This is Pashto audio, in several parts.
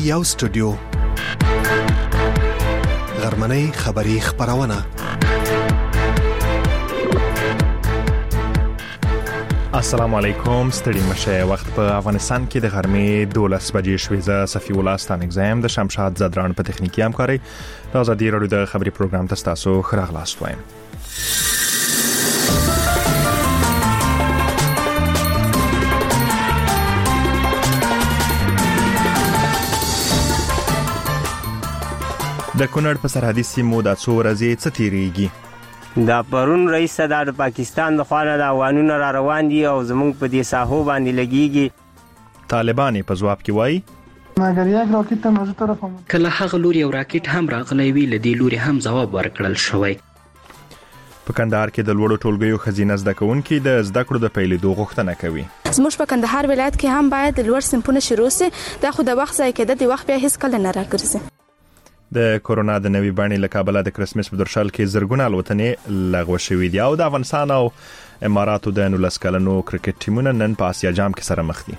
یو سټوډیو غرمنۍ خبری خبرونه. السلام علیکم، ستړي مشه. وخت په افغانستان کې د غرمې 12 بجې شوې. زه صفی الله ستان اگزام د شمشاد زدران په تخنیکی همکاري د ازادي رادیو د خبري پروګرام تاسو خراغلاست وایم. د کونړ په سرحدي سیمو د څو ورځې څه تیریږي؟ دا پرون رئیس صدر د پاکستان د خوانه د اوانونو را روان دي او زمونږ په دې ساحو باندې لګيږي. طالبان په جواب کې وایي مګر یک راکټ هم از طرف هم کله هغه لوري او راکټ هم راغلی وی لدی لوري هم جواب ورکړل شوی. په کندهار کې د لوړو ټولګیو خزینه زده کوونکي د زده کړو د پیلېدو غوښتنه کوي. زموږ په کندهار ولایت کې هم باید د لوړ صنفونه شروع شي. دا خو د وخت ځای کې د وخت بیا هیڅ کله نه راګرځي. د کورونا د نوي بڼې له کابل د کرسمس په درشل کې زرګونه الوتنې لغوه شوې دي او د افغانستان او اماراتو د 19 کلنو کرکټ ټیمونه نن په آسیا جام کې سره مخ دي.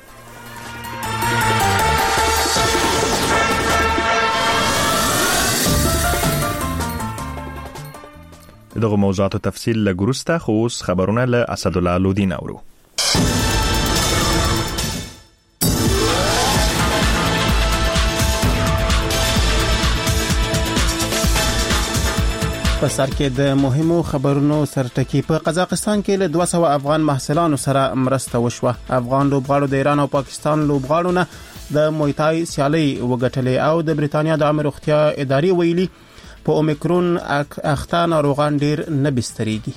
دغه موضوعاتو تفصیل لګروسته خو اوس خبرونه له اسد الله لودین اورو. په سر کې د مهمو خبرونو سرټکی. په قزاقستان کې له 200 افغان محصلانو سره مرسته وشوه. افغان لوبغاړو د ایران او پاکستان لوبغاړو نه د مویتای سیالي وګټلې او د بریتانیا د عامه روغتیا ادارې ویلي په اومیکرون اخته ناروغان ډیر نه بستريږي.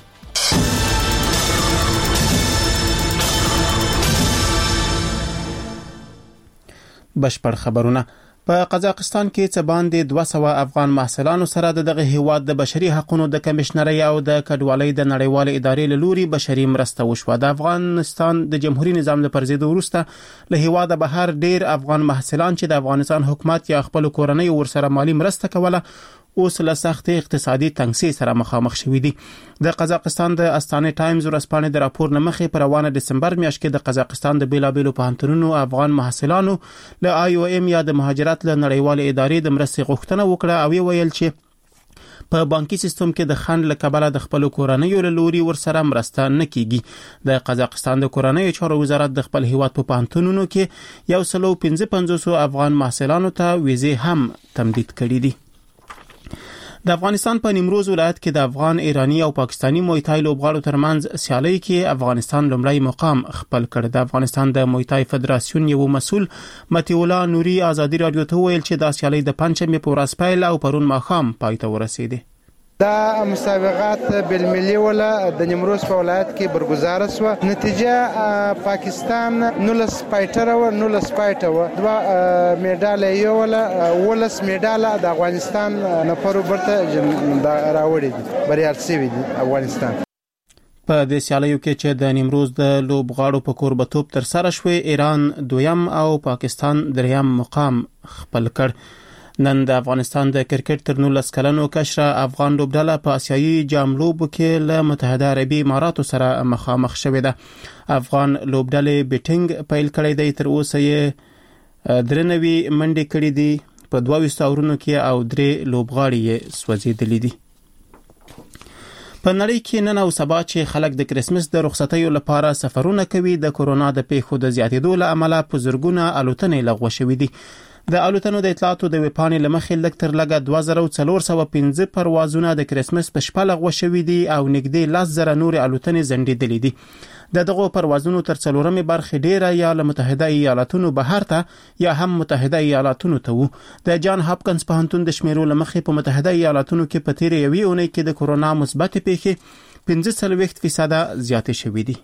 بشپړ خبرونه. په قزاقستان کې څه باندې 200 افغان محصلانو سره دغه هیواد د بشري حقوقو د کمشنري او د کډوالۍ د نړیوال ادارې له لوري بشري مرسته وشوه. د افغانستان د جمهوریت نظام د پرځېدو وروسته له هیواد بهر ډیر افغان محصلان چې د افغانستان حکومت یا خپل کورنۍ ورسره مالی مرسته کوله اوس له سخت اقتصادي تنګسي سره مخامخ شوي دي. د قزاقستان د استانه ټایمز ورځپاڼې د راپور نمخې پر روانه دسمبر میاشت کې د قزاقستان د بیلابیلو پوهنتونونو افغان محصلانو له IOM یا د مهاجرت له نړیوال ادارې د مرستې غوښتنه وکړه او ویل چې په بانکي سیستم کې د خند له کبله د خپل کورنۍ له لوري ورسره مرسته نه کیږي. د قزاقستان د کورنۍ چارو وزارت د خپل هیواد په پوهنتونونو کې 155 افغان محصلانو ته ویزې هم تمدید کړې دي. د افغانستان په نیمروز ولایت کې د افغان، ایرانی او پاکستانی مویتای لوبغاړو ترمنځ سیالي کې افغانستان لومړی مقام خپل کړ. د افغانستان د مویتای فدراسیون یو مسؤل متي الله نوري ازادي رادیو ته ویل چې دا سیالي د پنځمې په ورځ پیل او پرون ماښام پای ته ورسېده. دا مسابقات بالملي ولا د نیمروز په ولایت کې برگزار شو. نتیجه پاکستان 19 فایټر او 19 فایټر او 2 میډال یو ولا 19 میډال د افغانستان نفرو برته راوړي دي. بریال سوي دي افغانستان. په دې سیالیو کې چې د نیمروز د لوبغاړو په کوربتوب تر سره شوې، ایران دویم او پاکستان دریم مقام خپل کړ. نن د افغانستان د کرکټ تر 19 کلنو کشره افغان لوبډله په آسیایي جام لوبو کې له متحده عربي اماراتو سره مخامخ شوې ده. افغان لوبډلې بیټینګ پیل کړی دی. تر اوسه یې 93 منډې کړې دي. په 22 اورونو کې او 3 لوبغاړي یې سوځېدلې دي. په نړۍ کې نن او سبا چې خلک د کرسمس د رخصتیو لپاره سفرونه کوي، د کورونا د پیښو د زیاتېدو له امله په زرګونه الوتنې لغوه شوې دي. د الوتنو د اطلاعاتو د وپانې لمخې لږ تر لږه 2415 پروازونه د کرسمس په شپه لغوه شوي دي او نږدې 10,000 نور الوتنې ځنډېدلې دي. دغه پروازونو تر 4مې برخې ډیره یا له متحده ایالاتونو بهر ته یا هم متحده ایالاتونو ته وو. د جان هاپکنز پوهنتون د شمیرو لمخې په متحده ایالاتونو کې په تیرې یوې اونۍ کې د کورونا مثبت پیښې 45% زیاتې شوې دي.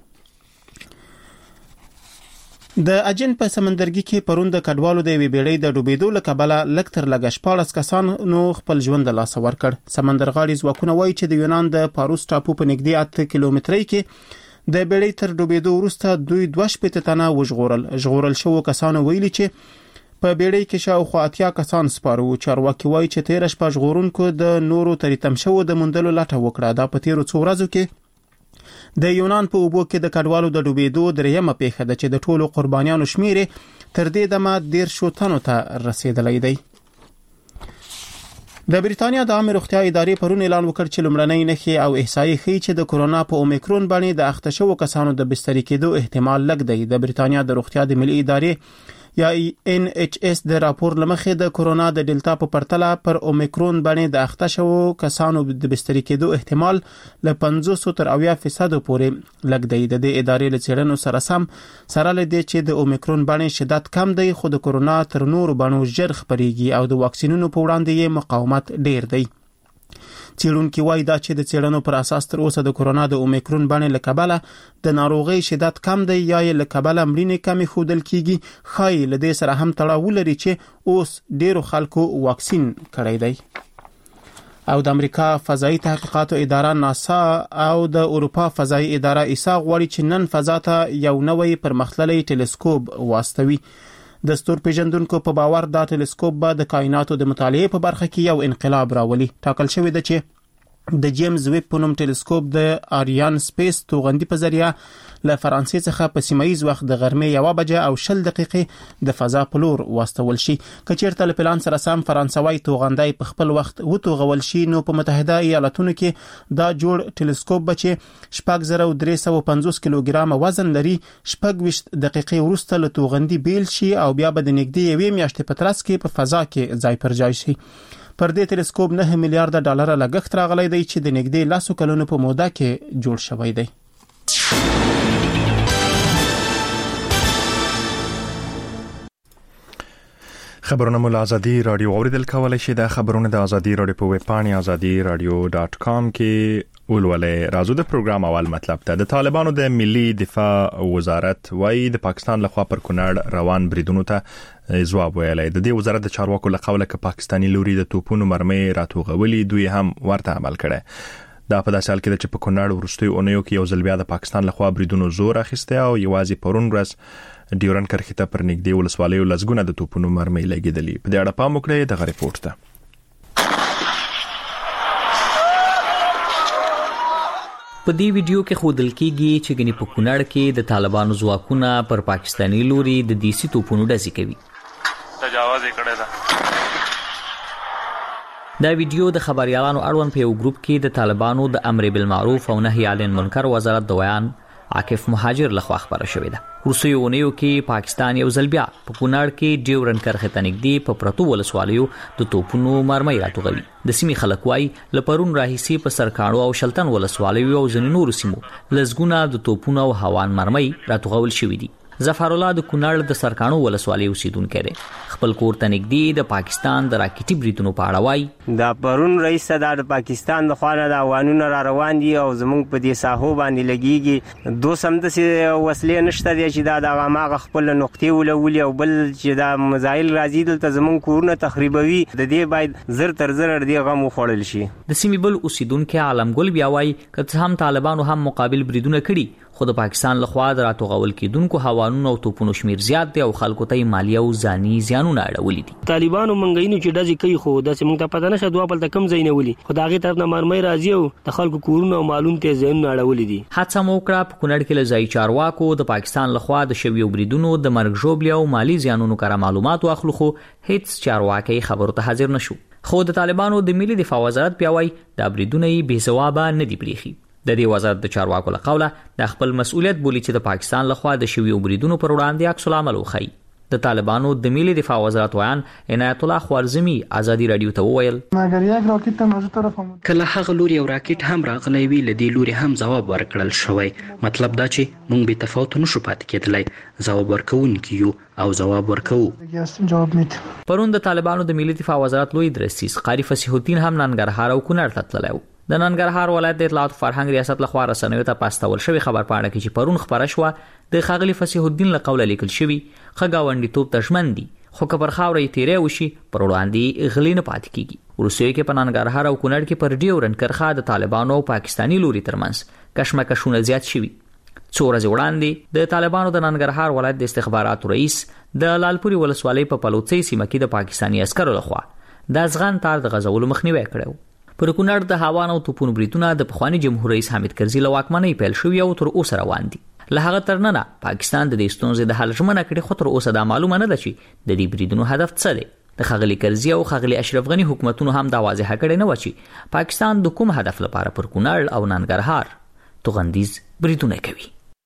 د اجن په سمندرګي کې پرون د کډوالو د وی بیړۍ د ډوبېدو له کبله لږ تر لږه 14 کسان نو خپل ژوند له لاسه ورکړ. سمندرغاړي ځواکونه وایي چې د یونان د پاروس ټاپو په نږدې 8 کیلومترۍ کې د بیړۍ تر ډوبېدو وروسته دوی 2 تنه وژغورل شو. کسانو ویلي چې په بیړۍ کې شاوخوا 80 کسان سپاره وو. چارواکي وایي چې 13 شپه ژغورونکو د نورو تریتم شو د موندلو لټه وکړه. دا په تیرو څو ورځو کې د یونان په اوبو کې د کډوالو د ډوبېدو دریمه پیښه ده چې د ټولو قربانیانو شمیر تر دې دمه 13 تنو ته رسیدلی دی. د بریتانیا د عامه روغتیا ادارې پرون اعلان وکړ چې لومړنۍ نښې او احصایې ښیي چې د کورونا په اومیکرون باندې د اخته شوو کسانو د بستري کېدو احتمال لږ دی. د بریتانیا د روغتیا د ملي ادارې یا NHS د راپور لمخې د کورونا د ډیلټا په پرتله پر اومیکرون باندې د اخته شوو کسانو د بستري کېدو احتمال له 50 تر 80% پورې لږ دی. د دې ادارې له څېړنو سره لدې چې د اومیکرون باندې شدت کم دی، خو د کورونا تر نورو باندې ژر خپريږي او د واکسینونو په وړاندې یې مقاومت ډیر دی. څېړونکي وایي دا چې د څېړنو پر اساس تر اوسه د کورونا د اومیکرون باندې له کبله د ناروغۍ شدت کم دی یا یې له کبله مړینې کمې ښودل کیږي. ښایي له دې سره هم تړاو ولري چې اوس ډیرو خلکو واکسین کړی دی. او د امریکا فضایي تحقیقاتو اداره ناسا او د اروپا فضایي اداره ایسا غواړي چې نن فضا ته یو نوی پرمختللی ټلسکوپ واستوي. د ستور پیژندونکو په باور دا ټلسکوپ به د کائناتو د مطالعې په برخه کې یو انقلاب راولي. ټاکل شوی دی چې د جیمز ویب په نوم ټلسکوپ د آریان سپیس توغندي په ذریعہ له فرانسې څخه په سیمایي وخت د غرمې 1 بجه او 20 دقیقې د فضا په لور واستول شي. که چیرته له پلان سره سم فرانسوي توغندي په خپل وخت وتوغول شي نو په متحده ایالاتونو کې دا جوړ ټلسکوپ به چې 4350 کیلوګرام وزن لري 26 دقیقې وروسته له توغندي بیل شي او بیا به د نږدې 1 میاشتې په ترڅ کې په فضا کې ځای پر ځای شي. پر دې ټلسکوپ 9 میلیارډ ډالر لګښت راغلی دی چې د نږدې 10 کلونو په موده کې جوړ شوی دی. خبرونه مو له ازادي رادیو اوریدل کولای شي. د خبرونه د ازادي رادیو په ویب پاڼه azadiradio.com کې ولولې. راځو د پروګرام اول مطلب ته. د طالبانو د ملي دفاع وزارت وايي د پاکستان لخوا پر کونړ روان بریدونو ته ځواب ویلی. د دې وزارت د چارواکو له قوله ک پاکستاني لوري د توپونو مرمۍ راتوغولي، دوی هم ورته عمل کړي. دا په داسې حال کې چې په کونړ ورستي اونیو کې یو ځل بیا د پاکستان لخوا بریدونو زور اخیسته او یوازې پرون ورځ ډیورن کرښې ته پر نږدې ولسوالیو لزګونه د توپونو مرمۍ لګېدلې. په دې اړه پام وکړئ د ریپورت ته. په دې ویډیو کې ښودل کېږي چې ګنې په کونړ کې د طالبانو ځواکونه پر پاکستاني لوري د دیسي توپونو ډزې کوي. تجاوز یې کړی ده. دا ویډیو د خبريالانو اړوند په یو ګروپ کې د طالبانو د امر بالمعروف او نهي عن المنکر وزارت د بیان عاکف مهاجر لخوا خبره شوې ده. روسي اونیو کې پاکستان یو ځل بیا په کونړ کې ډیورن کرښې ته نږدې په پرتو ولسوالیو د توپونو مرمۍ راتوغوي. د سیمې خلک وایي له پرون راهیسې په سرکاڼو او شلتن ولسوالیو او ځینو نورو سیمو لزګونه د توپونو او هوان مرمۍ راتوغول شوي دي. ظفر الله د کونړ د سرکاڼو ولسوالۍ اوسیدونکی دی. خپل کور ته نږدې د پاکستان د راکټي بریدونو په اړه وایي دا پرون رئیس د پاکستان د خوا نه د اوانونه را روان دي او زموږ په دې ساحو باندې لګیږي. دو سمدسې وسلې نشته دی چې دا د هغه خپل نقطې ولولي او بل چې دا مزایل راځي دلته زموږ کورونه تخریبوي. د دې باید زر تر زر دې غم وخوړل شي. د سیمې بل اوسیدونکی عالمګل بیا وایي که هم طالبانو هم مقابل بریدونه کړي خو د پاکستان لخوا د راتوغول کېدونکو هوانونو او توپونو شمیر زیات دی او خلکو ته مالی او ځاني زیانونه اړولي دي. طالبانو منګینو چې ډزې کوي خو داسې موږ ته پته نشته دوه بل ته کم ځای نه ولي خو د هغې طرف نه مرمۍ راځي او د خلکو کورونه او مالونه ته ځایونه اړولي دي. حادثه مو وکړه په کونړ کې له ځایي چارواکو د پاکستان لخوا د شویو بریدونو د مرګ ژوبلې او مالي زیانونو کره معلومات واخلو خو هیڅ چارواکي خبرو ته حاضر نشو. خو د طالبانو د ملي دفاع وزارت بیا وایي دا بریدونه یې بې ځوابه نه دي پرېښي. د دې وزارت د چارواکو له قوله د خپل مسؤلیت بولي چې د پاکستان لخوا د شویو بریدونو پر وړاندې عکس العمل وښيي. د طالبانو د ملي دفاع وزارت ویان عنایت الله خوارزمي ازادي رادیو ته وویل کله هغه لوري یو راکټ هم راغلی وی له دې لوري هم ځواب ورکړل شوی. مطلب دا چې موږ به تفاوت نشو پاتې کېدلی. ځواب ورکوونکي یو او ځواب ورکوو. پرون د طالبانو د ملي دفاع وزارت لوی درسیس قاری فصیح الدین هم ننګرهار او کونړ ته تللی و. د ننګرهار ولایت د اطلاعات فرهنګ ریاست لخوا رسنیو ته پاستول شوی خبر پاڼه کې چې پرون خبره شوه د ښاغلي فصیح الدین له قوله لیکل شوی ښه ګاونډیتوب ته ژمن دي خو که پر خاوره یې تیری وشي پر وړاندې غلی نه پاتې کیږي. وروستیو کې په ننګرهار او کونړ کې پر ډیورن کرښه د طالبانو او پاکستاني لوري ترمنځ کشمکشونه زیات شوي. څو ورځې وړاندې د طالبانو د ننګرهار ولایت د استخباراتو رئیس د لالپوري ولسوالۍ په پلوڅۍ سیمه کې د پاکستاني عسکرو لخوا د افغان تار د غزولو مخنیوی کړی. پر کونړ د هاوان او توپونو بریدونه د پخوانی جمهور رئیس حامد کرزي له واکمنۍ پیل شوي او تر اوسه روان دي. له هغه تر ننه پاکستان د دې ستونزې د حل ژمنه کړې، خو تر اوسه دا معلومه نه ده چې د دې بریدونو هدف څه دی. د ښاغلي کرزي او ښاغلي اشرف غني حکومتونو هم دا واضحه کړې نه و چې پاکستان د کوم هدف لپاره پر کونړ او ننګرهار توغندیز بریدونه کوي.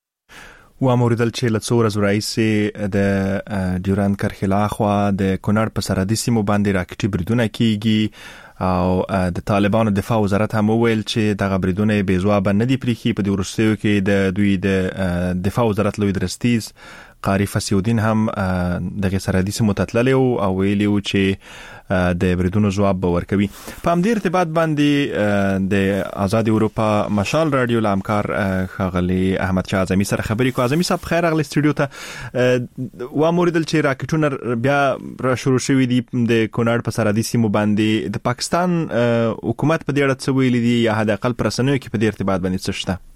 واموریدل چې له څو ورځو راهیسې د ډیورند کرښې لاخوا د کونړ په سرحدي سیمو باندې راکټي بریدونه کیږي او د طالبانو دفاع وزارت هم وویل چې دغه بریدونه بې ځوابه نه دي پرېښي. په دې وروستیو کې د دوی د دفاع وزارت لوی درستیز قاری فسیودین هم دغه سرحدي سیمو ته تللی او ویلي و چې د بریدونو ځواب به ورکوي. په همدې ارتباط باندې د آزاد اروپا مشال رادیو له همکار ښاغلي احمد شاه اعظمي سره خبرې کوو. اعظمي صاحب خیر راغلی سټوډیو ته. واموریدل چې راکټونه بیا را شروع شوي دي د کونړ په سرحدي سیمو باندې. د پاکستان حکومت په دې اړه څه ویلي دي یا حداقل په رسنیو کې په دې ارتباط باندې څه شته؟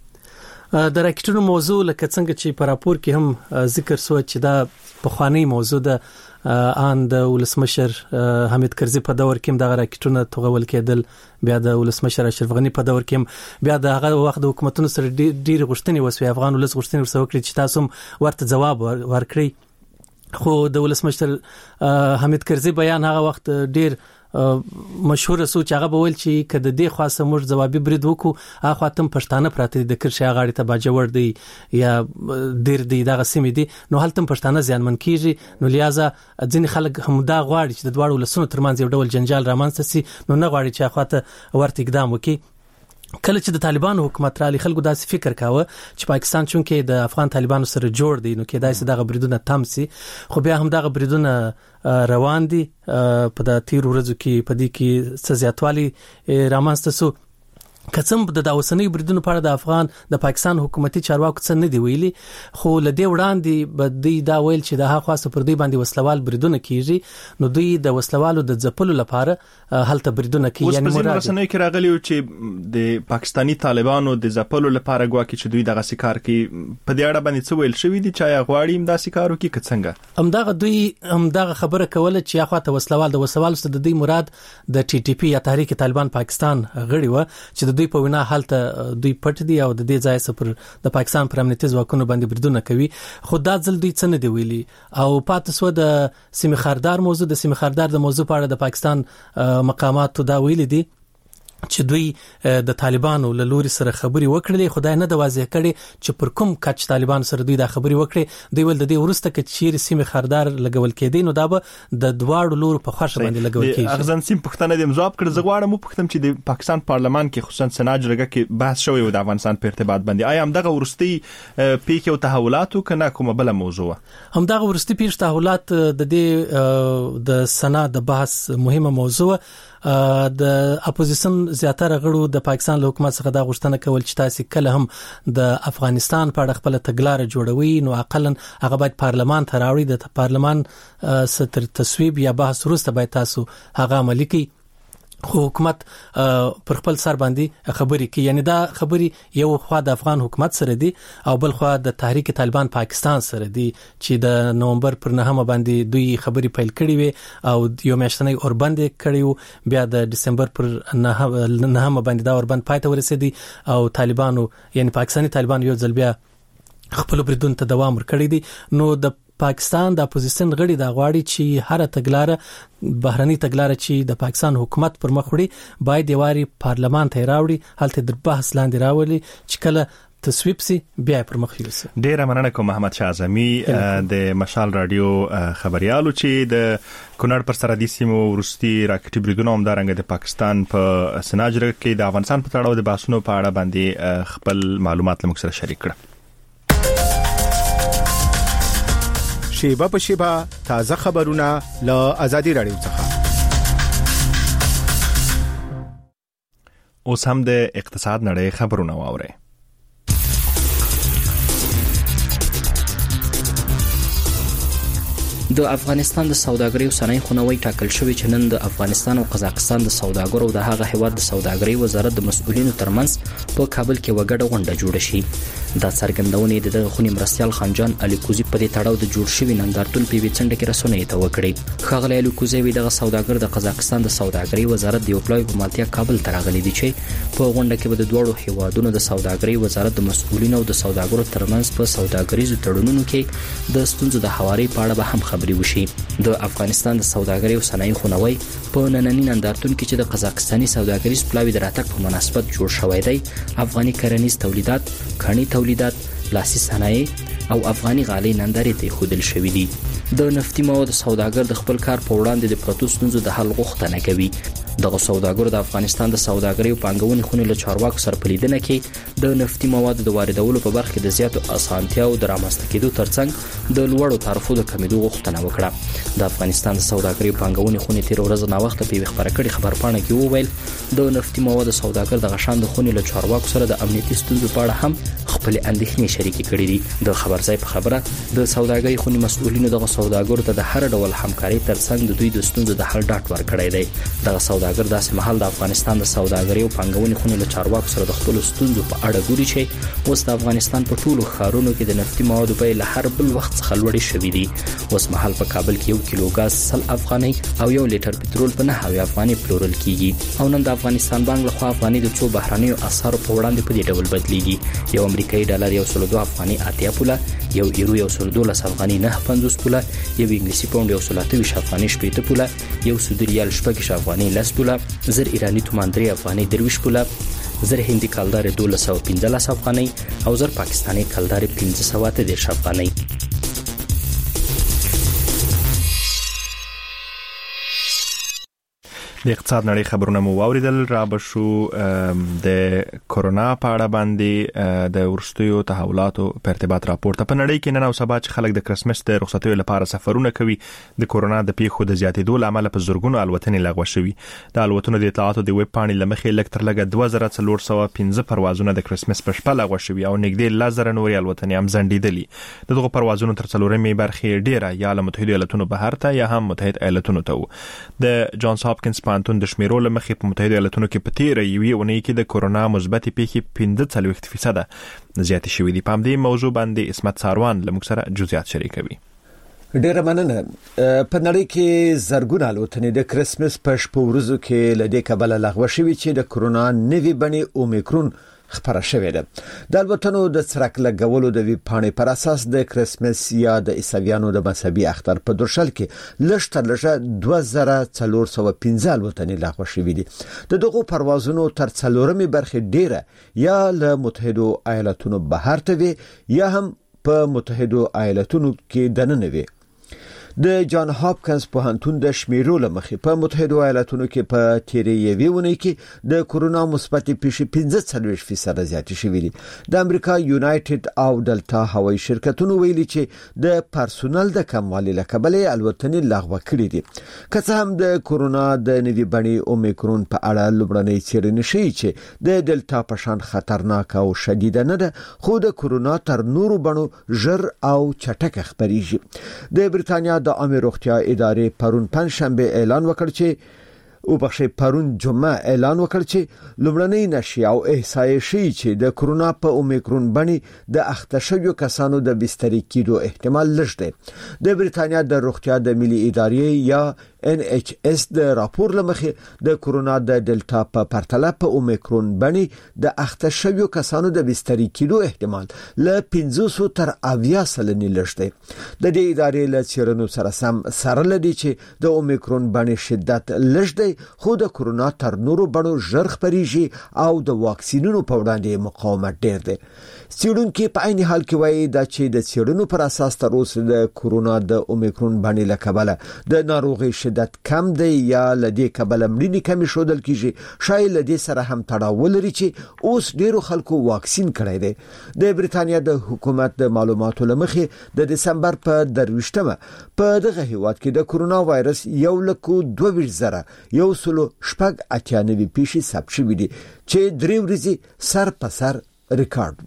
د راکټونو موضوع لکه څنګه چې په راپور کې هم ذکر شو چې دا پخوانی موضوع ده ان د ولسمشر حامد کرزي په دور کې د راکټونو توغول کېدل، بیا د ولسمشر اشرف غني په دور کې بیا د هغه وخت د حکومتونو سره ډېر غوښتنې وسوي، افغان ولس غوښتنې ورسره وکړي چې تاسو ورته جواب ورکړي. خو د ولسمشر حامد کرزي بیان هغه وخت ډېر مشهور سو چې هغه بول چې کله د دې خاصه موږ ځوابي برید وکړو هغه خاطر پښتانه پراته د کرشي غاړي ته باجوړ دی یا ډیر دی دغه سیمې دي، نو هلته پښتانه ځانمن کیږي. نو لہذا ځین خلک هم دا غواړي چې د دواړو ولسونو ترمنځ یو ډول جنجال رامنځته سي، نو نه غواړي چې اخواته ورته اقدام وکړي. کله چې د طالبانو حکومت را لې خلکو داسې فکر کاوه چې پاکستان چونکې د افغان طالبانو سره جوړ دی، نو کې داسې دغه بریدونه تم سي. خو بیا هم دغه بریدونه روان دي. په د تیر ورځو کې په دې کې څه زیاتوالی رامنځته سو. کڅم د اوسنۍ بریدونو په اړه د افغان د پاکستان حکومتي چارواکو څه نه دی ویلي، خو لدې وړاندې به دوی دا ویل چې د هغه خاصه پر دوی باندې وسلوال بریدونه کیږي، نو دوی د وسلوالو د ځپلو لپاره هلته بریدونه کوي. یعنی مراد رسنۍ کې راغلی چې د پاکستانی طالبانو د ځپلو لپاره غواکي چې دوی دغه سکار کوي. په دې اړه باندې څه ویل شوی دي چې غواړي دا سکار وکړي که څنګه؟ همدغه دوی همدغه خبره کوله چې اخواته وسلوال د وسوال سره د دوی مراد د ټي ټي پی یا تحریک طالبان پاکستان غړي و چې د دوی په وینا حالت دوی پټ دي او د دې ځای سپر د پاکستان پر امنیتي ځواکونو باندې بریدونه کوي. خو دا ځل دوی څه نه دی ویلي. او پاتې سو د سیمه خاردار موضوع د سیمه خاردار د موضوع په اړه د پاکستان مقامات دا ویلي دي چې دوی د طالبانو له لوري سره خبري وکړلې، خدای نه د واضح کړي چې پر کوم کچ طالبان سره دوی دا خبري وکړي. دوی ول د دې ورسته کې چیر سیمه خاردار لګول کېدی، نو دا به د دواړو لور په خوښه باندې لګول کېږي. اغزن سیم پښتنه د مزاب کړ زغواړم پښتم چې د پاکستان پارلمان کې خصوصا سناج جرګه کې بحث شوی و د افغانستان په ارتباط باندې. آیا هم دغه ورستي پیښ او تحولاتو کنه کومه بل موضوع هم دغه ورستي پیښ تحولات د دې د سنا د بحث مهمه موضوع. د اپوزیشن زیاتره غړو د پاکستان له حکومت څخه دا غوښتنه کول چې تاسو کله هم د افغانستان په اړه خپل تګلارې جوړوي، نو اقلن هغه باید پارلمان ته راوړي، د پارلمان ستر تصویب یا بحث وروسته باید تاسو هغه عملي کړئ. خو حکومت پر خپل سر باندې خبري کوي، یعنی دا خبري یو خوا د افغان حکومت سره دي او بل خوا د تحریک طالبان پاکستان سره دي چې د نومبر پر 9 باندې دوی خبري پیل کړي وي او یو میاشتنی اوربند کړي، بیا د دسمبر پر 9 باندې دا اوربند پای ته ورسېدي او طالبانو یعنی پاکستانی طالبان یو ځل بیا خپل بریدون ته دوام ورکړي دي. نو د پاکستان د اپوزیشن غړي دا غواړي چې هر تګلاره بهرني تګلاره چې د پاکستان حکومت پر مخ وړي باید یواري پارلمان ته راوړي، هلته د بحث لاندې راولي چې کله تصویب سي بیا پر مخ یوسي. ډیره مننه کوم محمد شاه اعظمي د مشال رادیو خبريالو چې د کونړ پر سرحدي سیمو ورستي راکټي بریدونه هم دارنګ د پاکستان په سناجره کې د افغانستان په تړاو د بحثونو په اړه باندې خپل معلومات لمک سره شریک کړل. شیبه په شیبه تازه خبرونه له آزادي رادیو څخه. اوس هم د اقتصاد نړۍ خبرونه واورئ. د افغانستان د سوداګرۍ اوسنۍ خونوي ټاکل شوی چې نن د افغانستان او قزاقستان د سوداګرو د هغه هیواد د سوداګرۍ وزارت د مسؤلینو ترمنځ په کابل کې وګړه غونډه جوړه شي. دا څرګندونې د دغه خونی مرستيال خانجان الیکوزي په دې تړاو د جوړ شوی نندارتون په ویڅنډ کې رسنۍ ته وکړي. خغل الیکوزي وی دغه سوداګر د قزاقستان د سوداګرۍ وزارت د یوپلای په مالتیا کابل ته راغلي دي چې په غونډه کې به د دوړو هیوادونو د سوداګرۍ وزارت د مسؤلینو او د سوداګرو ترمنځ په سوداګریزو تړونونو کې د ستونزو د حواري په اړه به هم خبري وشي. د افغانستان د سوداګرۍ او صنایع خونوي په نننی نندارتون کې چې د قزاقستاني سوداګریز پلاوی د راتګ په مناسبت جوړ شوی دی، افغاني کرنیز تولیدات، خني تولیدات، لاسي صنایع او افغاني غالۍ نندارې ته خودل شوې دي. د نفتي موادو سوداګر د خپل کار په وړاندې د پروتو ستونزو د حل غوښتنه کوي. دغه سوداګر د افغانستان د سوداګرۍ او پانګونې خونې له چارواکو سره په لیدنه کې د نفتي موادو د واردولو په برخه کې د زیاتو اسانتیاو د رامنځته کېدو ترڅنګ د لوړو تعرفو د کمیدو غوښتنه وکړه. د افغانستان د سوداګرۍ او پانګونې خونې تیر ورځ نا وخت په خبره کړي خبرپاڼه کې وویل د نفتي موادو سوداګر د غشان د خونې له چارواکو سره د امنیتي ستونزو په اړه هم خپل اندېښنې شریکې کړې دي. د خبرځای په خبره د سوداګرۍ خونې مسؤلینو دغه سوداګرو ته د هر ډول همکاري ترڅنګ د دوی د ستونزو د حل ډاډ ورکړی دی. دغه سوداګر داسې مهال د افغانستان د سوداګرۍ او پانګونې خونې له چارواکو سره د خپل ستونزو په اړه ګوري چې اوس د افغانستان په ټولو ښارونو کې د نفتي موادو بیې له هر بل وخت څخه لوړې شوې دي. اوس مهال په کابل کې 1 کیلو غاز 100 افغانۍ او 1 لیټر پټرول په 9 افغانۍ پلورل کیږي. او نن د افغانستان بانک له خوا افغانۍ د څو بهرانيو اسعارو په وړاندې په دې ډول بدلیږي. یو امریکایي ډالر 102 افغانۍ 80 پوله، یو یورو 112 افغانۍ 9.50 پوله، یو انګلیسي پاوند 128 افغانۍ 80 پوله، یو سعودي ریال 6 افغانۍ 10 پوله، زر ایرانی تومان 3 افغانۍ 23 پوله، زر هندي کلدار 1215 افغانۍ او زر پاکستاني کلدار 1513 افغانۍ. د اقتصاد نړۍ خبرونه مو واوریدل. را بشو د کورونا په اړه باندې د ورستیو تحولاتو په ارتباط راپورته په نړۍ کې نن او سبا چې خلک د کرسمس د رخصتیو لپاره سفرونه کوي، د کورونا د پیښو د زیاتېدو لامل په زورګونو الوتنې لغوه شوي. د الوتنو د اطلاعاتو د ویب پاڼې لمخې لږ تر لږه 2415 پروازونه د کرسمس په شپه لغوه شوي او نږدې 1000 نورې الوتنې هم ځنډېدلې. دغه پروازونو تر څلورمې برخې ډیره یا له متحده ایالاتونو بهر ته یا هم متحده ایالاتونو ته. د جانز هاپکینز پانتون د شمیرو لمخې په متحده ایالاتونو کې په تیره یوې اونۍ کې د کورونا مثبت پیښې 45% زیاتې شوې دي. په همدې موضوع باندې اسمت ساروان له موږ سره جزئیات شریکوي. ډیره مننه. په نړۍ کې زرګونه الوتنې د کرسمس په شپه ورځو کې لدې کبله لغوه شوې چې د کورونا نوي بڼې اومیکرون خبره شوې ده. د الوتنو د څرک لګولو د ویب پاڼې پر اساس د کرسمس یا د عیسویانو د مذهبي اختر په درشل کې لږ تر لږه 2415 الوتنې لغوه شوې دي. د دغو پروازونو تر څلورمې برخې ډیره یا له متحده ایالاتونو بهر ته وي یا هم په متحده ایالاتونو کې دننه وي. د جان هاپکینز پوهنتون د شمیرو لمخې په متحده ایالاتونو کې په تیرې یوې اونۍ کې د کورونا مثبت پیښې 45% زیاتې شوې دي. د امریکا یونایټډ او ډلتا هوایي شرکتونو ویلي چې د پرسونل د کموالي له کبله الوتنې لغوه کړې دي. که څه هم د کورونا د نوي بڼې اومیکرون په اړه لومړنۍ څېړنې ښیي چې د ډلتا په شان خطرناک او شدید نه ده، خو د کورونا تر نورو بڼو ژر او چټک خپريږي. د بریتانیا د عامه روغتیا ادارې پرون پنځشنبه اعلان وکړ چې پرون جمعه اعلان وکړ چې لومړنۍ نشي او احصایې شي چې د کورونا په اومیکرون باندې د اخته شویو کسانو د بسترې کېدو احتمال لږ دی. د بریتانیا د روغتیا د ملي ادارې یا NHS د راپور لمخې د کورونا د ډلتا په پرتله په اومیکرون باندې د اخته شویو کسانو د بسترې کېدو احتمال له 500 تر 80 سلنې لږ دی. د دې ادارې له څېړنو سره سم سره لدی چې د اومیکرون باندې شدت لږ دی، خو د کورونا تر نورو بڼو ژر خپريږي او د واکسینونو په وړاندې مقاومت ډیر دی. څېړونکو په عین حال کې وایي چې د څېړنو پر اساس تر اوسه د کورونا د اومیکرون باندې لکبله د ناروغي شدت کم دی یا لدې کبله مړینې کمی شودل کیږي. شاید لدې سره هم تړاو لري چې اوس ډیرو خلکو واکسین کړی دی. د بریتانیا د حکومت د معلوماتو لمخې د دسمبر په 23مه په دغه هیواد کې د کورونا وایرس 1,22,000 198 پیښې ثبت شوې دي چې 3 ورځې سر په سر ریکارډ.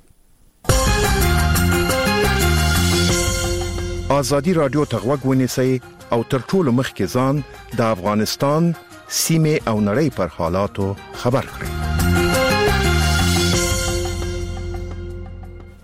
آزادی رادیو ته غوږ ونیسئ او تر ټولو مخکې ځان د افغانستان سیمه او نړۍ پر حالاتو خبر کړئ.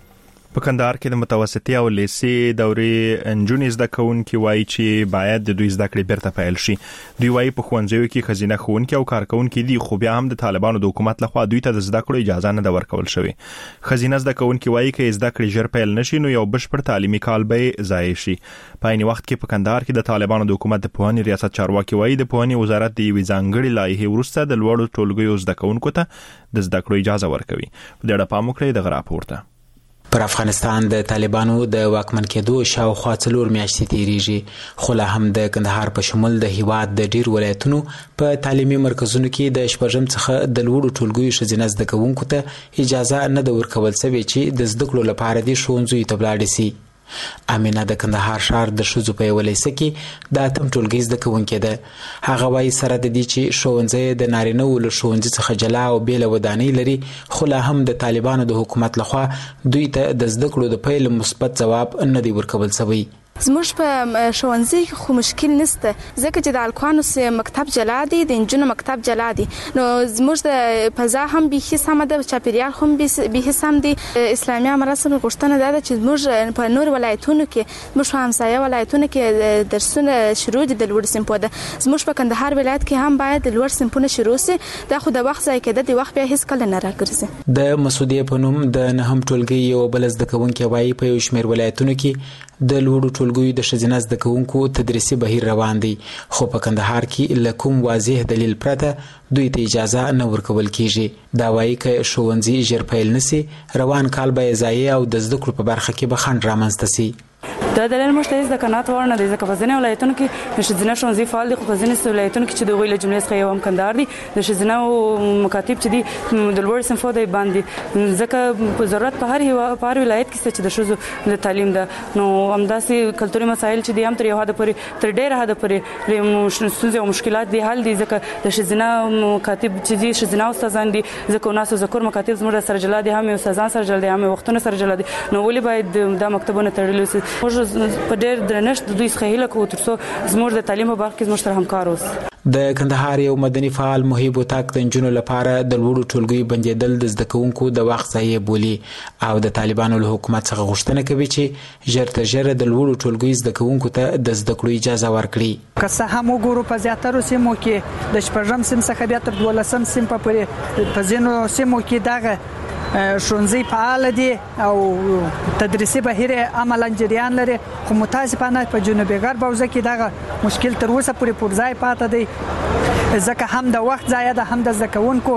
په کندهار کې د متوسطې او لیسې دورې انجونې زده کوونکي وایي چې باید د دوی زده کړې بیرته پیل شي. دوی وایي په ښوونځیو کې ښځینه ښوونکي او کارکونکي دي، خو بیا هم د طالبانو د حکومت لخوا دوی ته د زده کړو اجازه نه ده ورکول شوې. ښځینه زده کوونکي وایي چې زده کړې ژر پیل نشي نو یو بشپړ تعلیمي کال به ضایع شي. په عین وخت کې په کندهار کې د طالبانو د حکومت د پوهنې ریاست چارواکي وایي د پوهنې وزارت د یوې ځانګړې لایحې وروسته د لوړو ټولګیو زده کوونکو ته د زده کړو اجازه ورکوي. په دې اړه پام وکړئ د راپورته. پر افغانستان د طالبانو د واکمن کېدو شاوخوا 4 میاشتې تیریږي، خو لا هم د کندهار په شمول د هیواد د ډیر ولایتونو په تعلیمي مرکزونو کې د شپږم څخه د لوړو ټولګیو ښځینه زده کوونکو ته اجازه نه ده ورکول شوې چې د زده کړو لپاره د ښوونځیو ته ولاړ شي. امینه د کندهار ښار د ښځو په یوه لیسه کې د 8م ټولګي زده کوونکې ده. هغه وایي سره د دې چې ښوونځی د نارینه‌و له ښوونځي څخه جلا او بېله ودانۍ لري، خو لا هم د طالبانو د حکومت لخوا دوی ته د زده کړو د پیل مثبت ځواب نه دی ورکول شوی. زموږ په ښوونځي کې خو مشکل نشته، ځکه چې د الکوانو سه مکتب جلا دی، د انجونو مکتب جلا دی. نو زموږ د فضا هم به سم ده، چاپیریال هم به سم دی. اسلامي مراسم غوښتنه ده چې زموږ په نور ولایتونو کې، زموږ همسایه ولایتونو کې درسونه شروع دي د لوړ سمپو ده. زموږ په کندهار ولایت کې هم باید د لوړ سمپونه شروع شي. دا خو د وخت ځای کې د وخت بیا هیڅ کله نه راګرځي. د مسعودیه په نوم د 9م ټولګي یو بل زده کوونکی وایي په یو شمېر ولایتونو کې د لوړو ټولګیو د ښځینه زده کوونکو تدریسي بهیر روان دی، خو په کندهار کې له کوم واضح دلیل پرته دوی ته اجازه نه ورکول کیږي. دا وایي چې ښوونځي ژر پیل نشي، روان کال به ضایع او د زده کړو په برخه کې به خنډ رامنځته شي. دا دلیل مشترک د قناعت وړ نه دی، ځکه په ځینې ولایتونو کې د ښځینه ښوونځي فعال دي، خو په ځینې ولایتونو کې چې د هغوی له جملې څخه یو هم کندهار دی، د ښځینه مکاتب چې دي د لوړ صنفو دی باندې، ځکه په ضرورت په هر ولایت کې چې د ښځو د تعلیم ده. نو همداسې کلتوري مسایل چې دي هم تر یو حده پورې، تر ډېره حده پورې ستونزې او مشکلات دي حل دي، ځکه د ښځینه مکاتب چې دي ښځینه استادان دي، ځکه ناس او ذکر مکاتب زموږ سره جلا دي، هم استادان سره جلا دي، هم وختونه سره جلا دي. نو ولې باید دا مکتبونه تړلي وي؟ په ډېر درنښت د دوی څخه هیله کوو ترڅو زموږ د تعلیم په برخه کې زموږ سره همکار اوسي. د کندهار یو مدني فعال محیب وطاق د نجونو لپاره د لوړو ټولګیو بندیدل د زده کوونکو د وخت ضایع بولي او د طالبانو له حکومت څخه غوښتنه کوي چې ژر تر ژره د لوړو ټولګیو زده کوونکو ته د زده کړو اجازه ورکړي. که څه هم وګورو په زیاترو سیمو کې د 4م سیم څخه بیا تر 12م سیم پورې په ځینو سیمو کې دغه ښوونځي فعال دي او تدریسي بهیر عملاً جریان لري، خو متاسفانه په جنوبي غرب حوزه کې دغه مشکل تر اوسه پورې پر ځای پاتې دی، ځکه هم د وخت ضایع ده، هم د زده کوونکو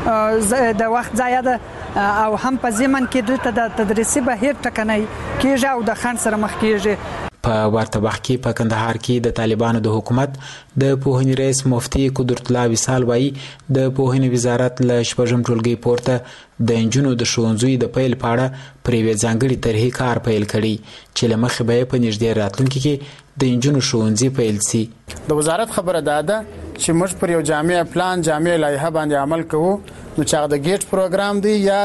د وخت ضایع ده، او هم په ضمن کې دلته د تدریسي بهیر ټکنی کېږي او د خنډ سره مخ کېږي. په ورته وخت کې په کندهار کې د طالبانو د حکومت د پوهنې رئیس مفتي قدرت الله وصال وایي د پوهنې وزارت له 8م ټولګي پورته د انجونو د ښوونځیو د پیل په اړه پر یوې ځانګړې طرحې کار پیل کړي چې له مخې به په نږدې راتلونکي کې د انجونو ښوونځي پیل شي. د وزارت خبره ده چې موږ پر یو جامع پلان، جامع لایحه باندې عمل کوو، نو چې هغه د ګیټ پروګرام دی یا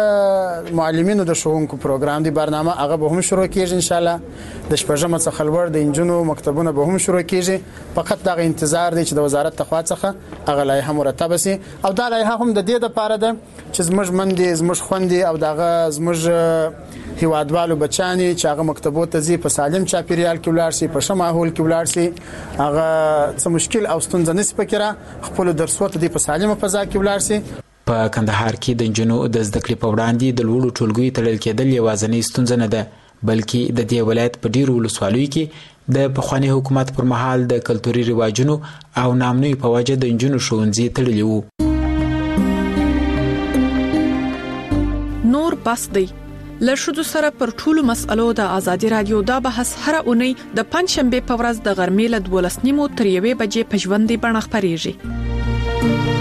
د معلمینو د ښوونکو پروګرام دی، برنامه هغه به هم شروع کیږي ان شاء الله. د 8م څخه لوړ د انجونو مکتبونه به هم شروع کیږي، فقط دا انتظار دی چې د وزارت تخوا څخه هغه لایحه مرتب شي. او دا لایحه هم د دې لپاره ده چې زموږ مندي، زموږ خوندي او دغه زموږ هیوادوالو بچانی چې هغه مکتبو ته ځي په سالم چاپیریال کې ولاړ شي، په ښه ماحول کې ولاړ شي، هغه څه مشکل او ستونزه نشي پکې خپل درسونه ته په سالمه فضا کې ولاړ شي. په کندهار کې د انجونو د زده کړې په وړاندې د لوړو ټولګیو تړل کېدل یوازینۍ ستونزه نه ده، بلکې د دې ولایت په ډیرو ولسوالیو کې د پخوانی حکومت پر مهال د کلتوري رواجونو او نامنوي په وجه د انجونو ښوونځي تړلي وو. نور بس دی له ښځو سره پر ټولو مسألو د ازادي رادیو دا بحث هر اونۍ د پنځشنبه په ورځ د غرمې له 12:30 تر 1 بجې په ژوندۍ بڼه خپرېږي.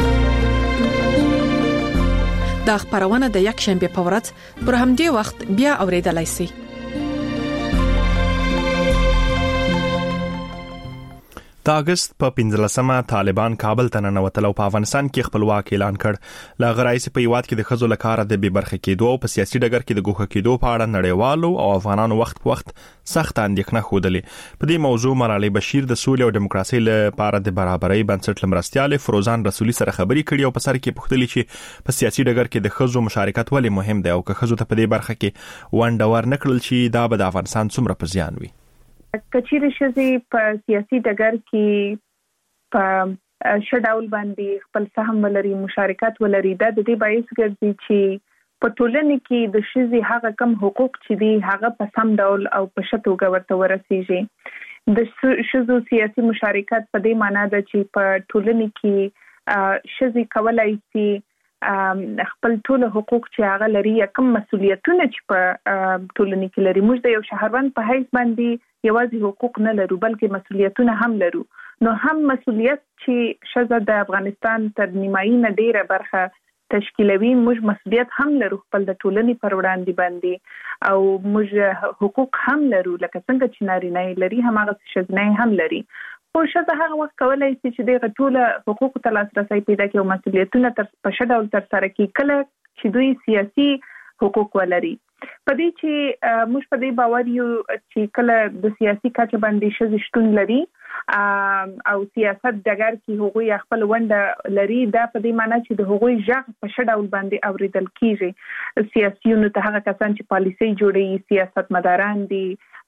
دا خبرونه د یک شنبه په ورځ پر همدې وخت بیا اوریدلای شئ. د اگست په 15مه طالبان کابل ته ننوتل او په افغانستان کې خپلواک اعلان کړ. لا غرایس په یواد کې د خزو لکاره د بې برخې کېدو او په سیاسي ډګر کې د ګوښه کېدو په اړه نړیوالو او افغانانو وخت په وخت سخت اندېښنه خوده. په دې موضوع مرالي بشیر د سولې او دیموکراسي لپاره د برابرۍ بنسټ لمرستياله فروزان رسولي سره خبري کړي او په سر کې پوښتنه چې په سیاسي ډګر کې د خزو مشارکت ولې مهم دی او که خزو ته په دې برخه کې ونډه ورنکړل شي دا به د افغانستان څومره په زیان وي. کچېرې شزي په سیاسي ډګر کې په شډاول باندې خپل سهم ولري مشارکت ولري دا د دې باعث ګرځي چې په ټولنه کې د شزي هغه کم حقوق چې دي هغه په سم ډول او په شتو ورته ورسیږي. د شزو سیاسي مشارکت په دې معنی ده چې په ټولنه کې شزي کولای شي خپل ټول حقوق چې هغه لري کوم مسؤلیتونه چې په ټولنه کې لري. موږ د یو شهروند په حیث باندې یوازې حقوق نه لرو بلکې مسؤلیتونه هم لرو. نو هم مسؤلیت چې شزه د افغانستان تر نیمایي نه ډیره برخه تشکیلوي موږ مسؤلیت هم لرو خپل د ټولنې پر وړاندې باندې او موږ حقوق هم لرو لکه څنګه چې نارینه لري همغه شزنه هم لري. خو شزه هغه وخت کولای شي چې د ټول حقوق ته لاسرسي پیدا کړي او مسؤلیتونه تر په شډول تر سره کړي کله چې دوی سیاسي حقوق ولري. په دې چې موږ په دې باور یو چې کله د سیاسي کچه باندې شزه شتون لري او سیاست دګر کې هغوی خپل ونډه لري دا په دې معنی چې د هغوی ژغ په شډول باندې اوریدل کیږي. سیاسيونو ته هغه کسان چې پالیسي جوړي سیاست مداران دي